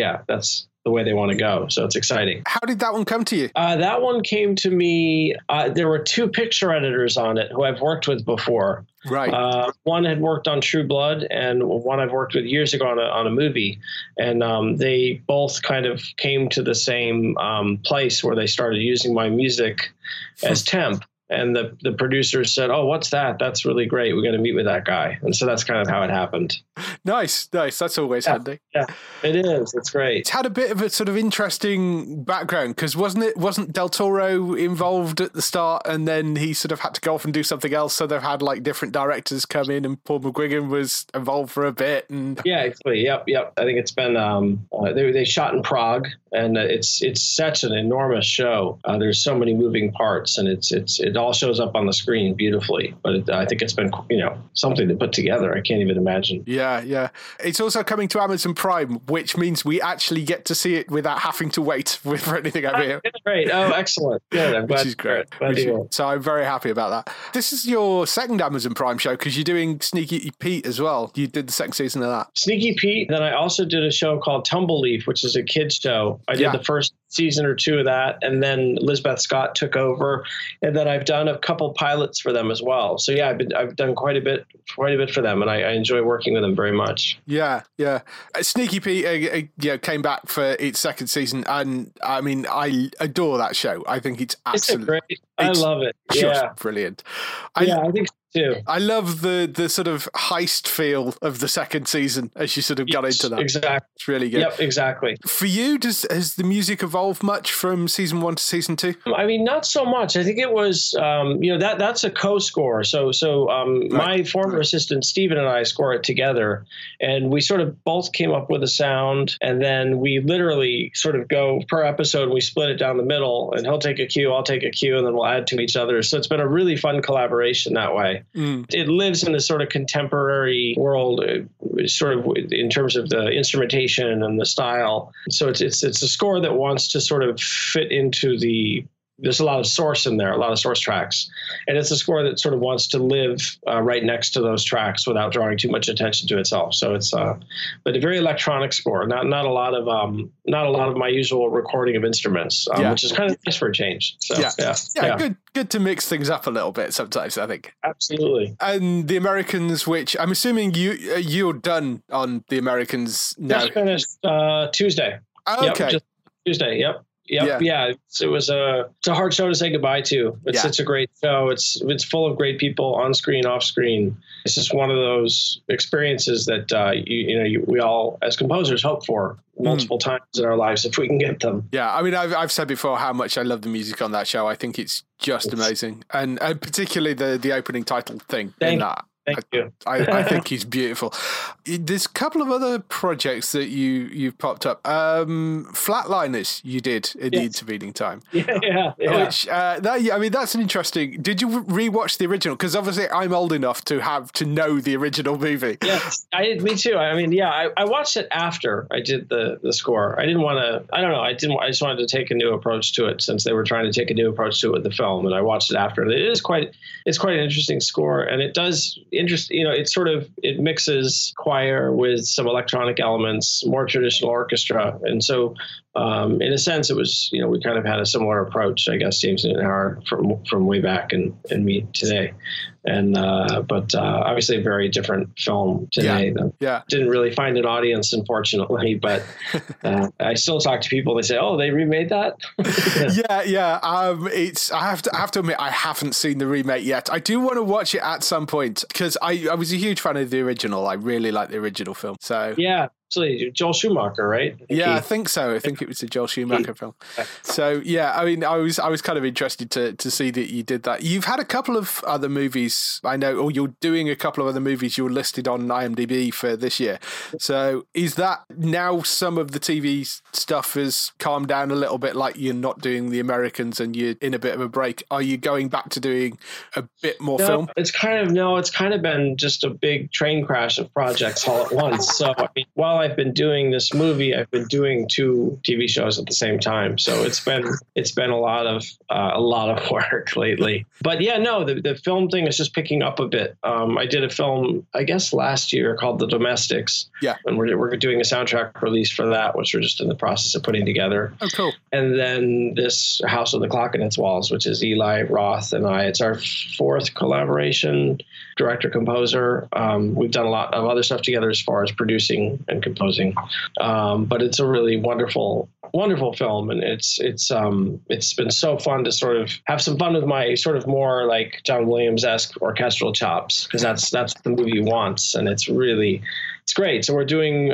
the way they want to go. So it's exciting. How did that one come to you? That one came to me. There were 2 picture editors on it who I've worked with before. Right. One had worked on True Blood, and one I've worked with years ago on a movie. And they both kind of came to the same place where they started using my music as temp. And the producers said, "Oh, what's that? That's really great. We're going to meet with that guy." And so that's kind of how it happened. Nice. That's always handy. Yeah, it is. It's great. It's had a bit of a sort of interesting background because wasn't Del Toro involved at the start, and then he sort of had to go off and do something else. So they've had like different directors come in, and Paul McGuigan was involved for a bit. And yeah, actually, yep. I think it's been they shot in Prague, and it's such an enormous show. There's so many moving parts, and it all shows up on the screen beautifully. But I think it's been something to put together. I can't even imagine. Yeah. It's also coming to Amazon Prime, which means we actually get to see it without having to wait for anything over here. Great. Oh, excellent. Good. I'm glad. Which is great. So I'm very happy about that. This is your second Amazon Prime show because you're doing Sneaky Pete as well. You did the second season of that. Sneaky Pete. Then I also did a show called Tumbleleaf, which is a kids show. I did the first season or 2 of that, and then Elizabeth Scott took over, and then I've done a couple pilots for them as well. So yeah, I've done quite a bit for them, and I enjoy working with them very much. Yeah. Sneaky Pete came back for its second season, and I mean, I adore that show. I think it's absolutely great. I love it. Just brilliant. I think so too. I love the sort of heist feel of the second season as you sort of got into that. Exactly. It's really good. Yep, exactly. For you, has the music evolved much from season 1 to season 2? I mean, not so much. I think it was, that's a co-score. So my former assistant, Steven, and I score it together, and we sort of both came up with a sound, and then we literally sort of go per episode, and we split it down the middle, and he'll take a cue, I'll take a cue, and then we'll add to each other. So it's been a really fun collaboration that way. It lives in this sort of contemporary world, sort of in terms of the instrumentation and the style. So it's a score that wants to sort of fit into there's a lot of source in there, a lot of source tracks. And it's a score that sort of wants to live right next to those tracks without drawing too much attention to itself. So it's but a very electronic score, not a lot of my usual recording of instruments, which is kind of nice for a change. So yeah. Good to mix things up a little bit sometimes, I think. Absolutely. And The Americans, which I'm assuming you're done on The Americans now. Just finished Tuesday. Oh, okay. Just Tuesday. Yep. Yeah. It's a hard show to say goodbye to. It's such a great show. It's full of great people on screen, off screen. It's just one of those experiences that we all as composers hope for multiple times in our lives if we can get them. Yeah, I mean, I've said before how much I love the music on that show. I think it's just amazing, and particularly the opening title thing in that. Thank you. I think he's beautiful. There's a couple of other projects that you've popped up. Flatliners you did in the intervening time. Yeah. Which, I mean, that's an interesting... Did you rewatch the original? Because obviously I'm old enough to know the original movie. Yes, me too. I mean, I watched it after I did the score. I didn't want to... I don't know. I just wanted to take a new approach to it since they were trying to take a new approach to it with the film, and I watched it after. And it's quite an interesting score, and it does... it mixes choir with some electronic elements, more traditional orchestra. And so in a sense, it was, we kind of had a similar approach, I guess, James and Howard from way back and me today. And but obviously a very different film today. Yeah. Didn't really find an audience, unfortunately, but I still talk to people. They say, "Oh, they remade that." Yeah. I have to admit, I haven't seen the remake yet. I do want to watch it at some point because I was a huge fan of the original. I really like the original film. So yeah. Actually, Joel Schumacher, right? I think so. I think it was a Joel Schumacher film. So yeah, I mean, I was kind of interested to see that you did that. You've had a couple of other movies, I know, or you're doing a couple of other movies you're listed on IMDb for this year. So is that now some of the TV stuff has calmed down a little bit, like you're not doing the Americans and you're in a bit of a break? Are you going back to doing a bit more film? It's kind of been just a big train crash of projects all at once. So I mean, while I've been doing this movie, I've been doing 2 TV shows at the same time. So it's been a lot of work lately. But yeah, no, the film thing is just picking up a bit. I did a film, I guess last year called The Domestics. Yeah. And we're doing a soundtrack release for that, which we're just in the process of putting together. Oh, cool. And then this House with the Clock in Its Walls, which is Eli Roth and I. It's our 4th collaboration, director-composer. We've done a lot of other stuff together as far as producing and composing. But it's a really wonderful film, and it's been so fun to sort of have some fun with my sort of more like John Williams-esque orchestral chops, because that's the movie wants, and it's great. So we're going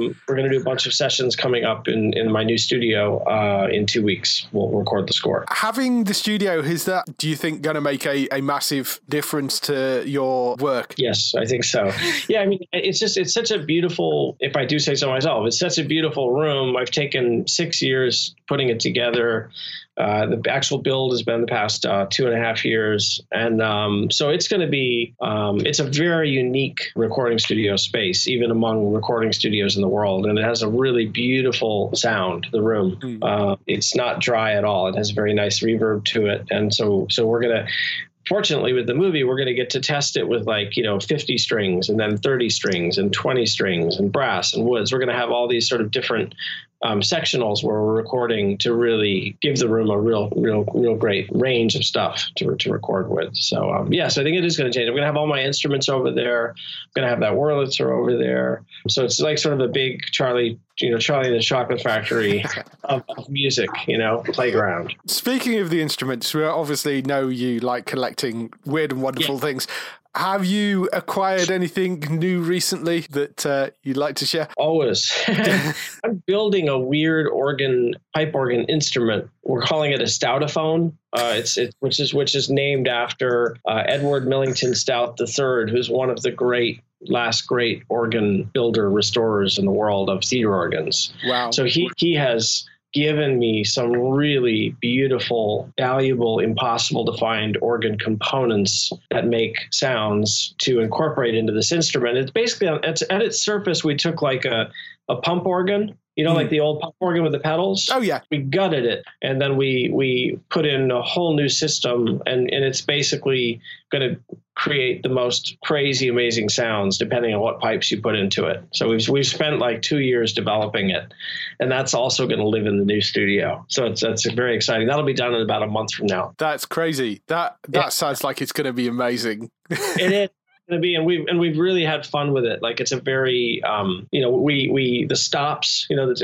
to do a bunch of sessions coming up in my new studio in 2 weeks. We'll record the score. Having the studio, is that, do you think, going to make a massive difference to your work? Yes, I think so. Yeah, I mean, it's such a beautiful, if I do say so myself, it's such a beautiful room. I've taken 6 years putting it together. The actual build has been the past 2.5 years. And so it's going to be, it's a very unique recording studio space, even among recording studios in the world. And it has a really beautiful sound, the room. It's not dry at all. It has a very nice reverb to it. And so we're going to, fortunately with the movie, we're going to get to test it with 50 strings and then 30 strings and 20 strings and brass and woods. We're going to have all these sort of different sectionals where we're recording to really give the room a real great range of stuff to record with. So yes, I think it is going to change. I'm going to have all my instruments over there. I'm going to have that Wurlitzer over there. So it's like sort of a big Charlie and the Chocolate Factory of music, playground. Speaking of the instruments, we obviously know you like collecting weird and wonderful things. Have you acquired anything new recently that you'd like to share? Always. I'm building a weird pipe organ instrument. We're calling it a Stoutaphone. Which is named after Edward Millington Stout III, who's one of the last great organ builder restorers in the world of theater organs. Wow. So he has given me some really beautiful, valuable, impossible to find organ components that make sounds to incorporate into this instrument. It's basically, at its surface, we took like a pump organ, like the old pump organ with the pedals. Oh, yeah. We gutted it, and then we put in a whole new system, and it's basically going to create the most crazy, amazing sounds depending on what pipes you put into it. So we've spent 2 years developing it, and that's also going to live in the new studio. So that's very exciting. That'll be done in about a month from now. That's crazy. That sounds like it's going to be amazing. It is. To be, and we've really had fun with it. It's a very the stops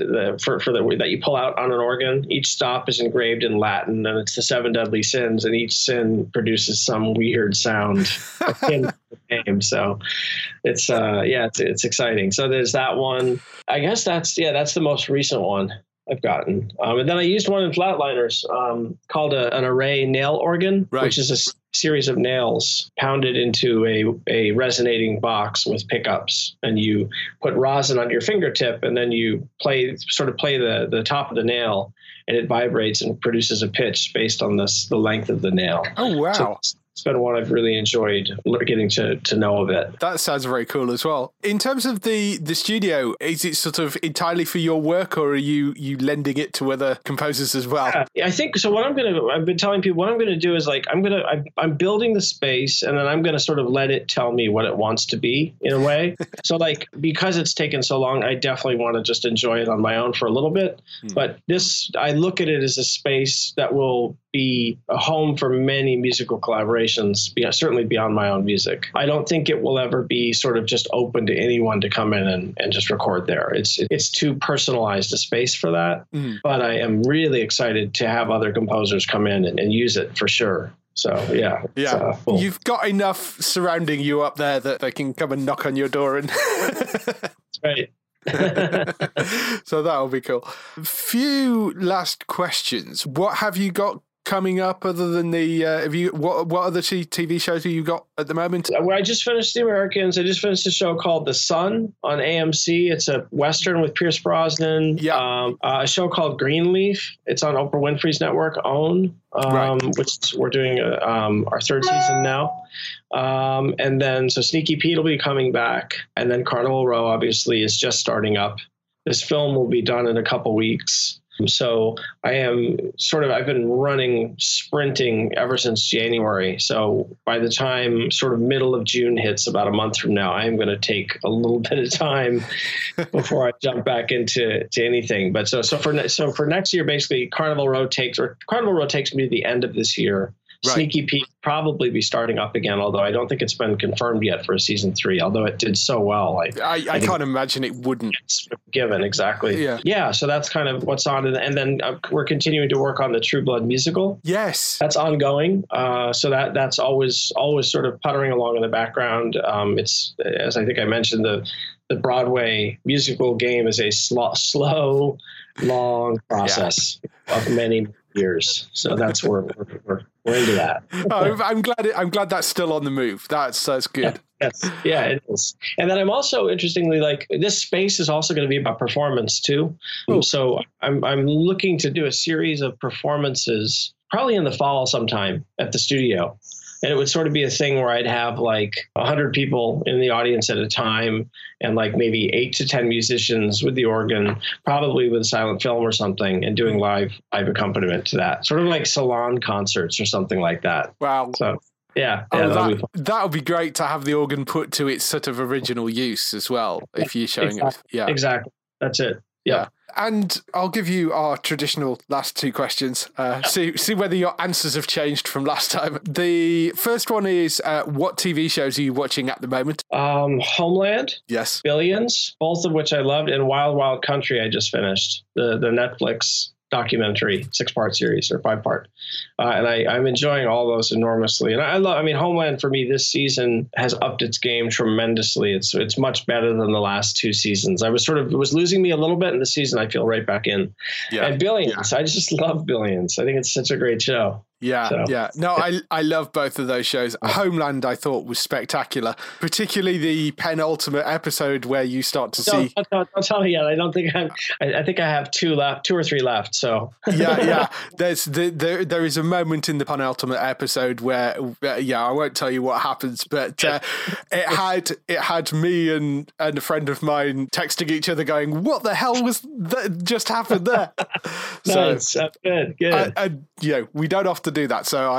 that you pull out on an organ, each stop is engraved in Latin, and it's the 7 deadly sins, and each sin produces some weird sound in the name. So it's exciting. So there's that one. I guess that's the most recent one. I've gotten. And then I used one in Flatliners called an array nail organ, which is a series of nails pounded into a resonating box with pickups. And you put rosin on your fingertip, and then you play the top of the nail, and it vibrates and produces a pitch based on the length of the nail. Oh, wow. So it's been one I've really enjoyed getting to know a bit. That sounds very cool as well. In terms of the studio, is it sort of entirely for your work, or are you lending it to other composers as well? Yeah, I think so. I've been telling people what I'm going to do is like, I'm building the space, and then I'm going to sort of let it tell me what it wants to be in a way. So like, because it's taken so long, I definitely want to just enjoy it on my own for a little bit. But I look at it as a space that will be a home for many musical collaborations, certainly beyond my own music. I don't think it will ever be sort of just open to anyone to come in and just record there. It's too personalized a space for that. But I am really excited to have other composers come in and use it for sure. So, yeah. Cool. You've got enough surrounding you up there that they can come and knock on your door. That's right. So that'll be cool. Few last questions. What have you got coming up other than what other TV shows have you got at the moment? Well, I just finished The Americans. I just finished a show called The Sun on AMC. It's a Western with Pierce Brosnan. Yeah. A show called Greenleaf. It's on Oprah Winfrey's network, OWN, which we're doing our third season now. And then, so Sneaky Pete will be coming back. And then Carnival Row, obviously, is just starting up. This film will be done in a couple weeks. So I've been sprinting ever since January. So by the time sort of middle of June hits, about a month from now, I am going to take a little bit of time before I jump back into anything. But so for next year, basically Carnival Row takes me to the end of this year. Right. Sneaky Pete probably be starting up again, although I don't think it's been confirmed yet for season 3, although it did so well. I can't imagine it wouldn't. It's given, exactly. Yeah, so that's kind of what's on. And then we're continuing to work on the True Blood musical. Yes. That's ongoing. So that's always sort of puttering along in the background. It's, as I think I mentioned, the Broadway musical game is a slow, long process of many years. So that's where we're into that. I'm glad that's still on the move. That's good. Yeah, it is. And then I'm also, interestingly, like, this space is also going to be about performance too. Ooh. So I'm looking to do a series of performances probably in the fall sometime at the studio. And it would sort of be a thing where I'd have like 100 people in the audience at a time, and like maybe 8 to 10 musicians with the organ, probably with a silent film or something, and doing live accompaniment to that. Sort of like salon concerts or something like that. Wow. So yeah. That would be great to have the organ put to its sort of original use as well, if you're showing it. Yeah. Exactly. That's it. Yeah. And I'll give you our traditional last 2 questions. See whether your answers have changed from last time. The first one is, what TV shows are you watching at the moment? Homeland. Yes. Billions, both of which I loved, and Wild Wild Country I just finished, the Netflix documentary 6-part series or 5-part. And I'm enjoying all those enormously. And I love, Homeland for me this season has upped its game tremendously. It's much better than the last 2 seasons. It was losing me a little bit in the season. I feel right back in. Yeah. And Billions, I just love Billions. I think it's such a great show. Yeah. No, I love both of those shows. Homeland, I thought, was spectacular, particularly the penultimate episode where you start to see. Don't tell me yet. I don't think I think I have 2 or 3 left. So yeah. There is a moment in the penultimate episode where I won't tell you what happens, but it had me and a friend of mine texting each other, going, "What the hell was that just happened there?" Nice. Good. We don't often do that, so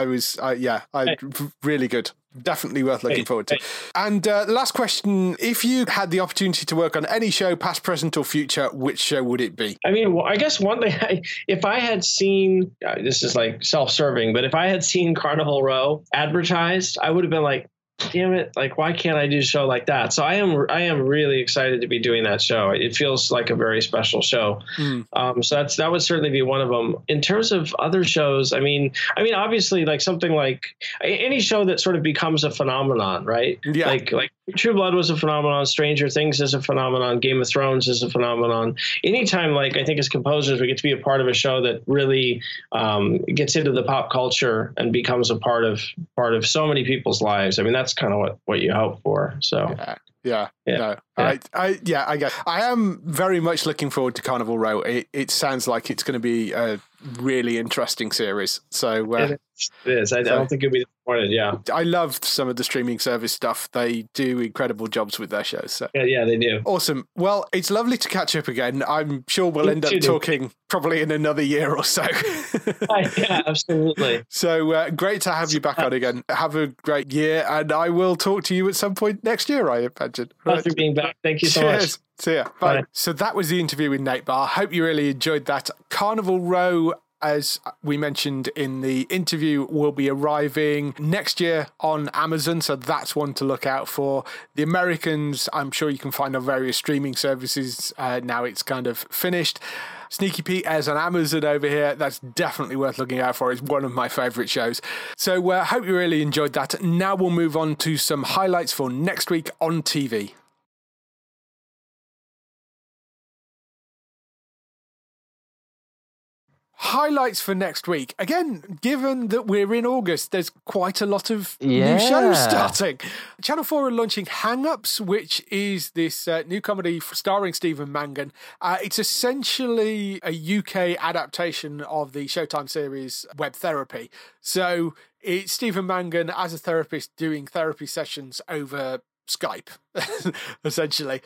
really good, definitely worth looking forward to. And last question, if you had the opportunity to work on any show, past, present or future, which show would it be? I guess one thing, if I had seen, this is like self-serving, but if I had seen Carnival Row advertised, I would have been like, damn it, like, why can't I do a show like that? So I am really excited to be doing that show. It feels like a very special show. So that would certainly be one of them. In terms of other shows, obviously, like something like any show that sort of becomes a phenomenon, right? Yeah. Like True Blood was a phenomenon. Stranger Things is a phenomenon. Game of Thrones is a phenomenon. Anytime, I think as composers, we get to be a part of a show that really gets into the pop culture and becomes a part of so many people's lives. I mean, that's kind of what you hope for. So. Yeah. No, I guess I am very much looking forward to Carnival Row. It sounds like it's going to be a really interesting series. So it is. I don't think you'll be disappointed. Yeah, I loved some of the streaming service stuff. They do incredible jobs with their shows. So. Yeah, they do. Awesome. Well, it's lovely to catch up again. I'm sure we'll end up talking probably in another year or so. Yeah, absolutely. So great to have you back on again. Have a great year, and I will talk to you at some point next year, I imagine. Thanks for being back. Thank you so much. See ya. Bye. So that was the interview with Nate Barr. Hope you really enjoyed that. Carnival Row, as we mentioned in the interview, will be arriving next year on Amazon, so that's one to look out for. The Americans, I'm sure you can find on various streaming services. Now it's kind of finished. Sneaky Pete airs on Amazon over here. That's definitely worth looking out for. It's one of my favourite shows. So hope you really enjoyed that. Now we'll move on to some highlights for next week on TV. Highlights for next week. Again, given that we're in August, there's quite a lot of new shows starting. Channel 4 are launching Hang Ups, which is this new comedy starring Stephen Mangan. It's essentially a UK adaptation of the Showtime series Web Therapy. So it's Stephen Mangan as a therapist doing therapy sessions over Skype, essentially.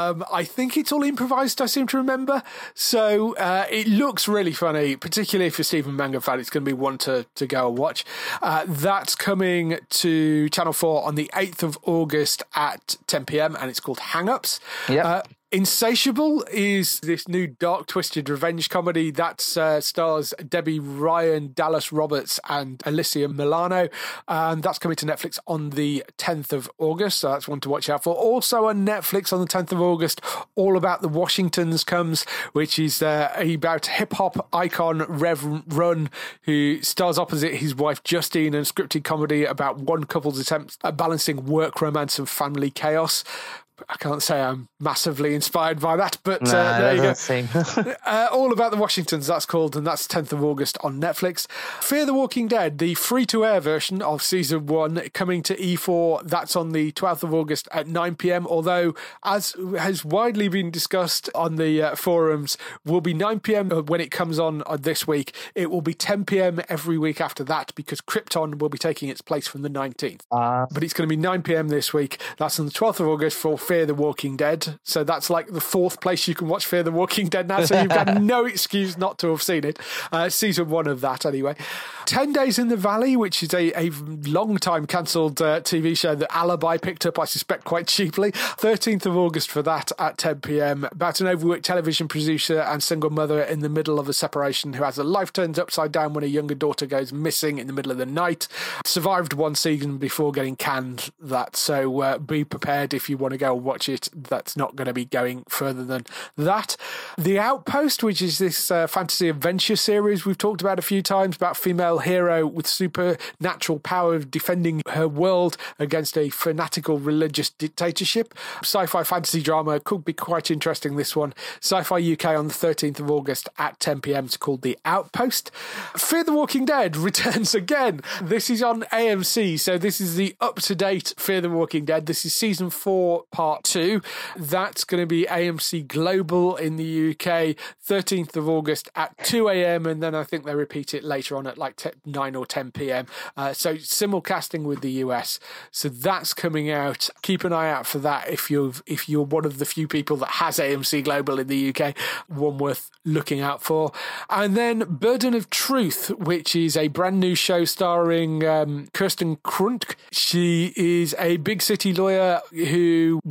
I think it's all improvised, I seem to remember. So it looks really funny, particularly if you're a Stephen Mangan fan. It's going to be one to go and watch. That's coming to Channel 4 on the 8th of August at 10 p.m. and it's called Hang Ups. Yep. Insatiable is this new dark, twisted revenge comedy that stars Debbie Ryan, Dallas Roberts, and Alicia Milano. And that's coming to Netflix on the 10th of August. So that's one to watch out for. Also on Netflix on the 10th of August, All About the Washingtons comes, which is about hip-hop icon Rev Run, who stars opposite his wife Justine in a scripted comedy about one couple's attempts at balancing work, romance, and family chaos. I can't say I'm massively inspired by that, but there you go. All About the Washingtons, that's called, and that's 10th of August on Netflix. Fear the Walking Dead, the free-to-air version of Season 1, coming to E4. That's on the 12th of August at 9 p.m, although, as has widely been discussed on the forums, will be 9 p.m. when it comes on this week. It will be 10 p.m. every week after that, because Krypton will be taking its place from the 19th. But it's going to be 9 p.m. this week. That's on the 12th of August for Fear the Walking Dead. So that's like the fourth place you can watch Fear the Walking Dead now, so you've got no excuse not to have seen it. Season 1 of that anyway. 10 Days in the Valley, which is a long time cancelled TV show that Alibi picked up, I suspect, quite cheaply. 13th of August for that at 10 p.m. About an overworked television producer and single mother in the middle of a separation who has her life turned upside down when a younger daughter goes missing in the middle of the night. Survived one season before getting canned, that, so be prepared if you want to go watch it. That's not going to be going further than that. The Outpost, which is this fantasy adventure series we've talked about a few times, about female hero with supernatural power defending her world against a fanatical religious dictatorship. Sci-fi fantasy drama, could be quite interesting, this one. Sci-Fi UK on the 13th of August at 10 p.m. It's called The Outpost. Fear the Walking Dead returns again. This is on AMC, so this is the up-to-date Fear the Walking Dead. This is season 4, part 2. That's going to be AMC Global in the UK, 13th of August at 2 a.m. and then I think they repeat it later on at like 9 or 10 p.m. So simulcasting with the US. So that's coming out. Keep an eye out for that if you're one of the few people that has AMC Global in the UK. One worth looking out for. And then Burden of Truth, which is a brand new show starring Kirsten Krunk. She is a big city lawyer who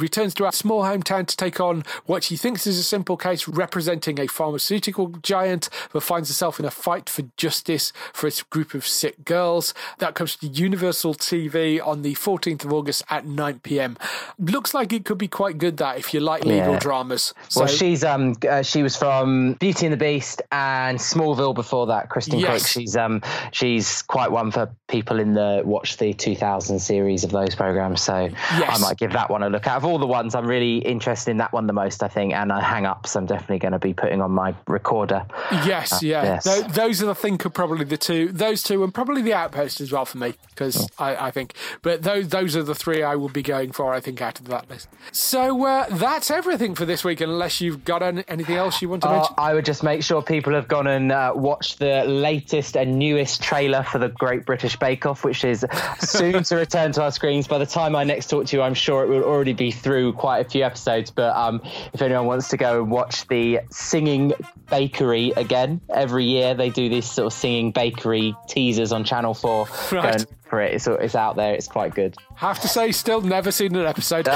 returns to a small hometown to take on what she thinks is a simple case representing a pharmaceutical giant, but finds herself in a fight for justice for its group of sick girls. That comes to Universal TV on the 14th of August at 9 p.m. Looks like it could be quite good, that, if you like legal dramas. So, well, she was from Beauty and the Beast and Smallville before that. Kristen Crick. She's quite one for people in the watch the 2000 series of those programs. So I might give that one a look. Out of all the ones, I'm really interested in that one the most, I think. And Hang Ups, I'm definitely going to be putting on my recorder. Yes. Those are, I think, are probably the two. Those two, and probably The Outpost as well for me, because I think. But those are the three I will be going for, I think, out of that list. So that's everything for this week, unless you've got anything else you want to mention. I would just make sure people have gone and watched the latest and newest trailer for the Great British Bake Off, which is soon to return to our screens. By the time I next talk to you, I'm sure it will already be through quite a few episodes. But if anyone wants to go and watch the Singing Bakery again, every year they do these sort of Singing Bakery teasers on Channel 4. Right. For it. It's out there. It's quite good. Have to say, still never seen an episode.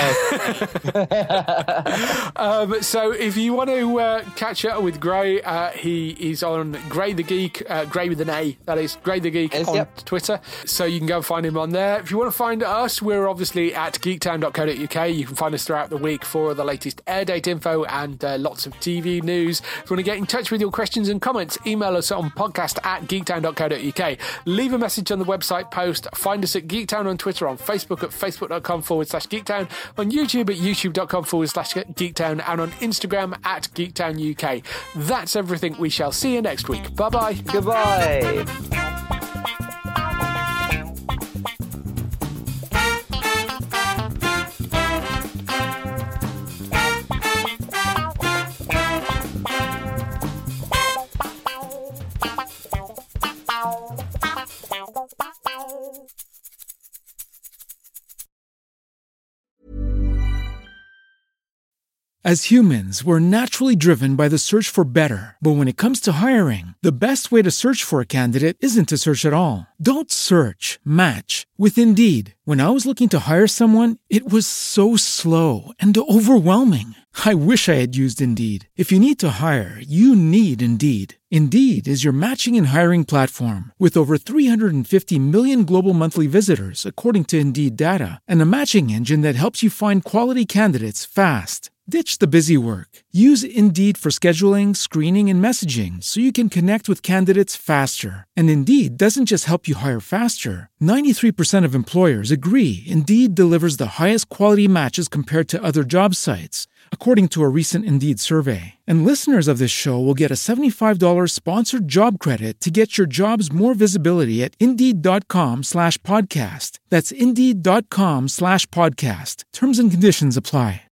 So if you want to catch up with Gray, he is on Gray the Geek, Gray with an A, that is, Gray the Geek on Twitter. So you can go and find him on there. If you want to find us, we're obviously at geektown.co.uk. You can find us throughout the week for the latest air date info and lots of TV news. If you want to get in touch with your questions and comments, email us on podcast@geektown.co.uk. Leave a message on the website post. Find us at Geektown on Twitter, on Facebook at facebook.com/Geektown, on YouTube at youtube.com/Geektown, and on Instagram at Geektown UK. That's everything. We shall see you next week. Bye-bye. Goodbye. As humans, we're naturally driven by the search for better. But when it comes to hiring, the best way to search for a candidate isn't to search at all. Don't search, match with Indeed. When I was looking to hire someone, it was so slow and overwhelming. I wish I had used Indeed. If you need to hire, you need Indeed. Indeed is your matching and hiring platform with over 350 million global monthly visitors, according to Indeed data, and a matching engine that helps you find quality candidates fast. Ditch the busy work. Use Indeed for scheduling, screening, and messaging so you can connect with candidates faster. And Indeed doesn't just help you hire faster. 93% of employers agree Indeed delivers the highest quality matches compared to other job sites, according to a recent Indeed survey. And listeners of this show will get a $75 sponsored job credit to get your jobs more visibility at Indeed.com/podcast. That's Indeed.com/podcast. Terms and conditions apply.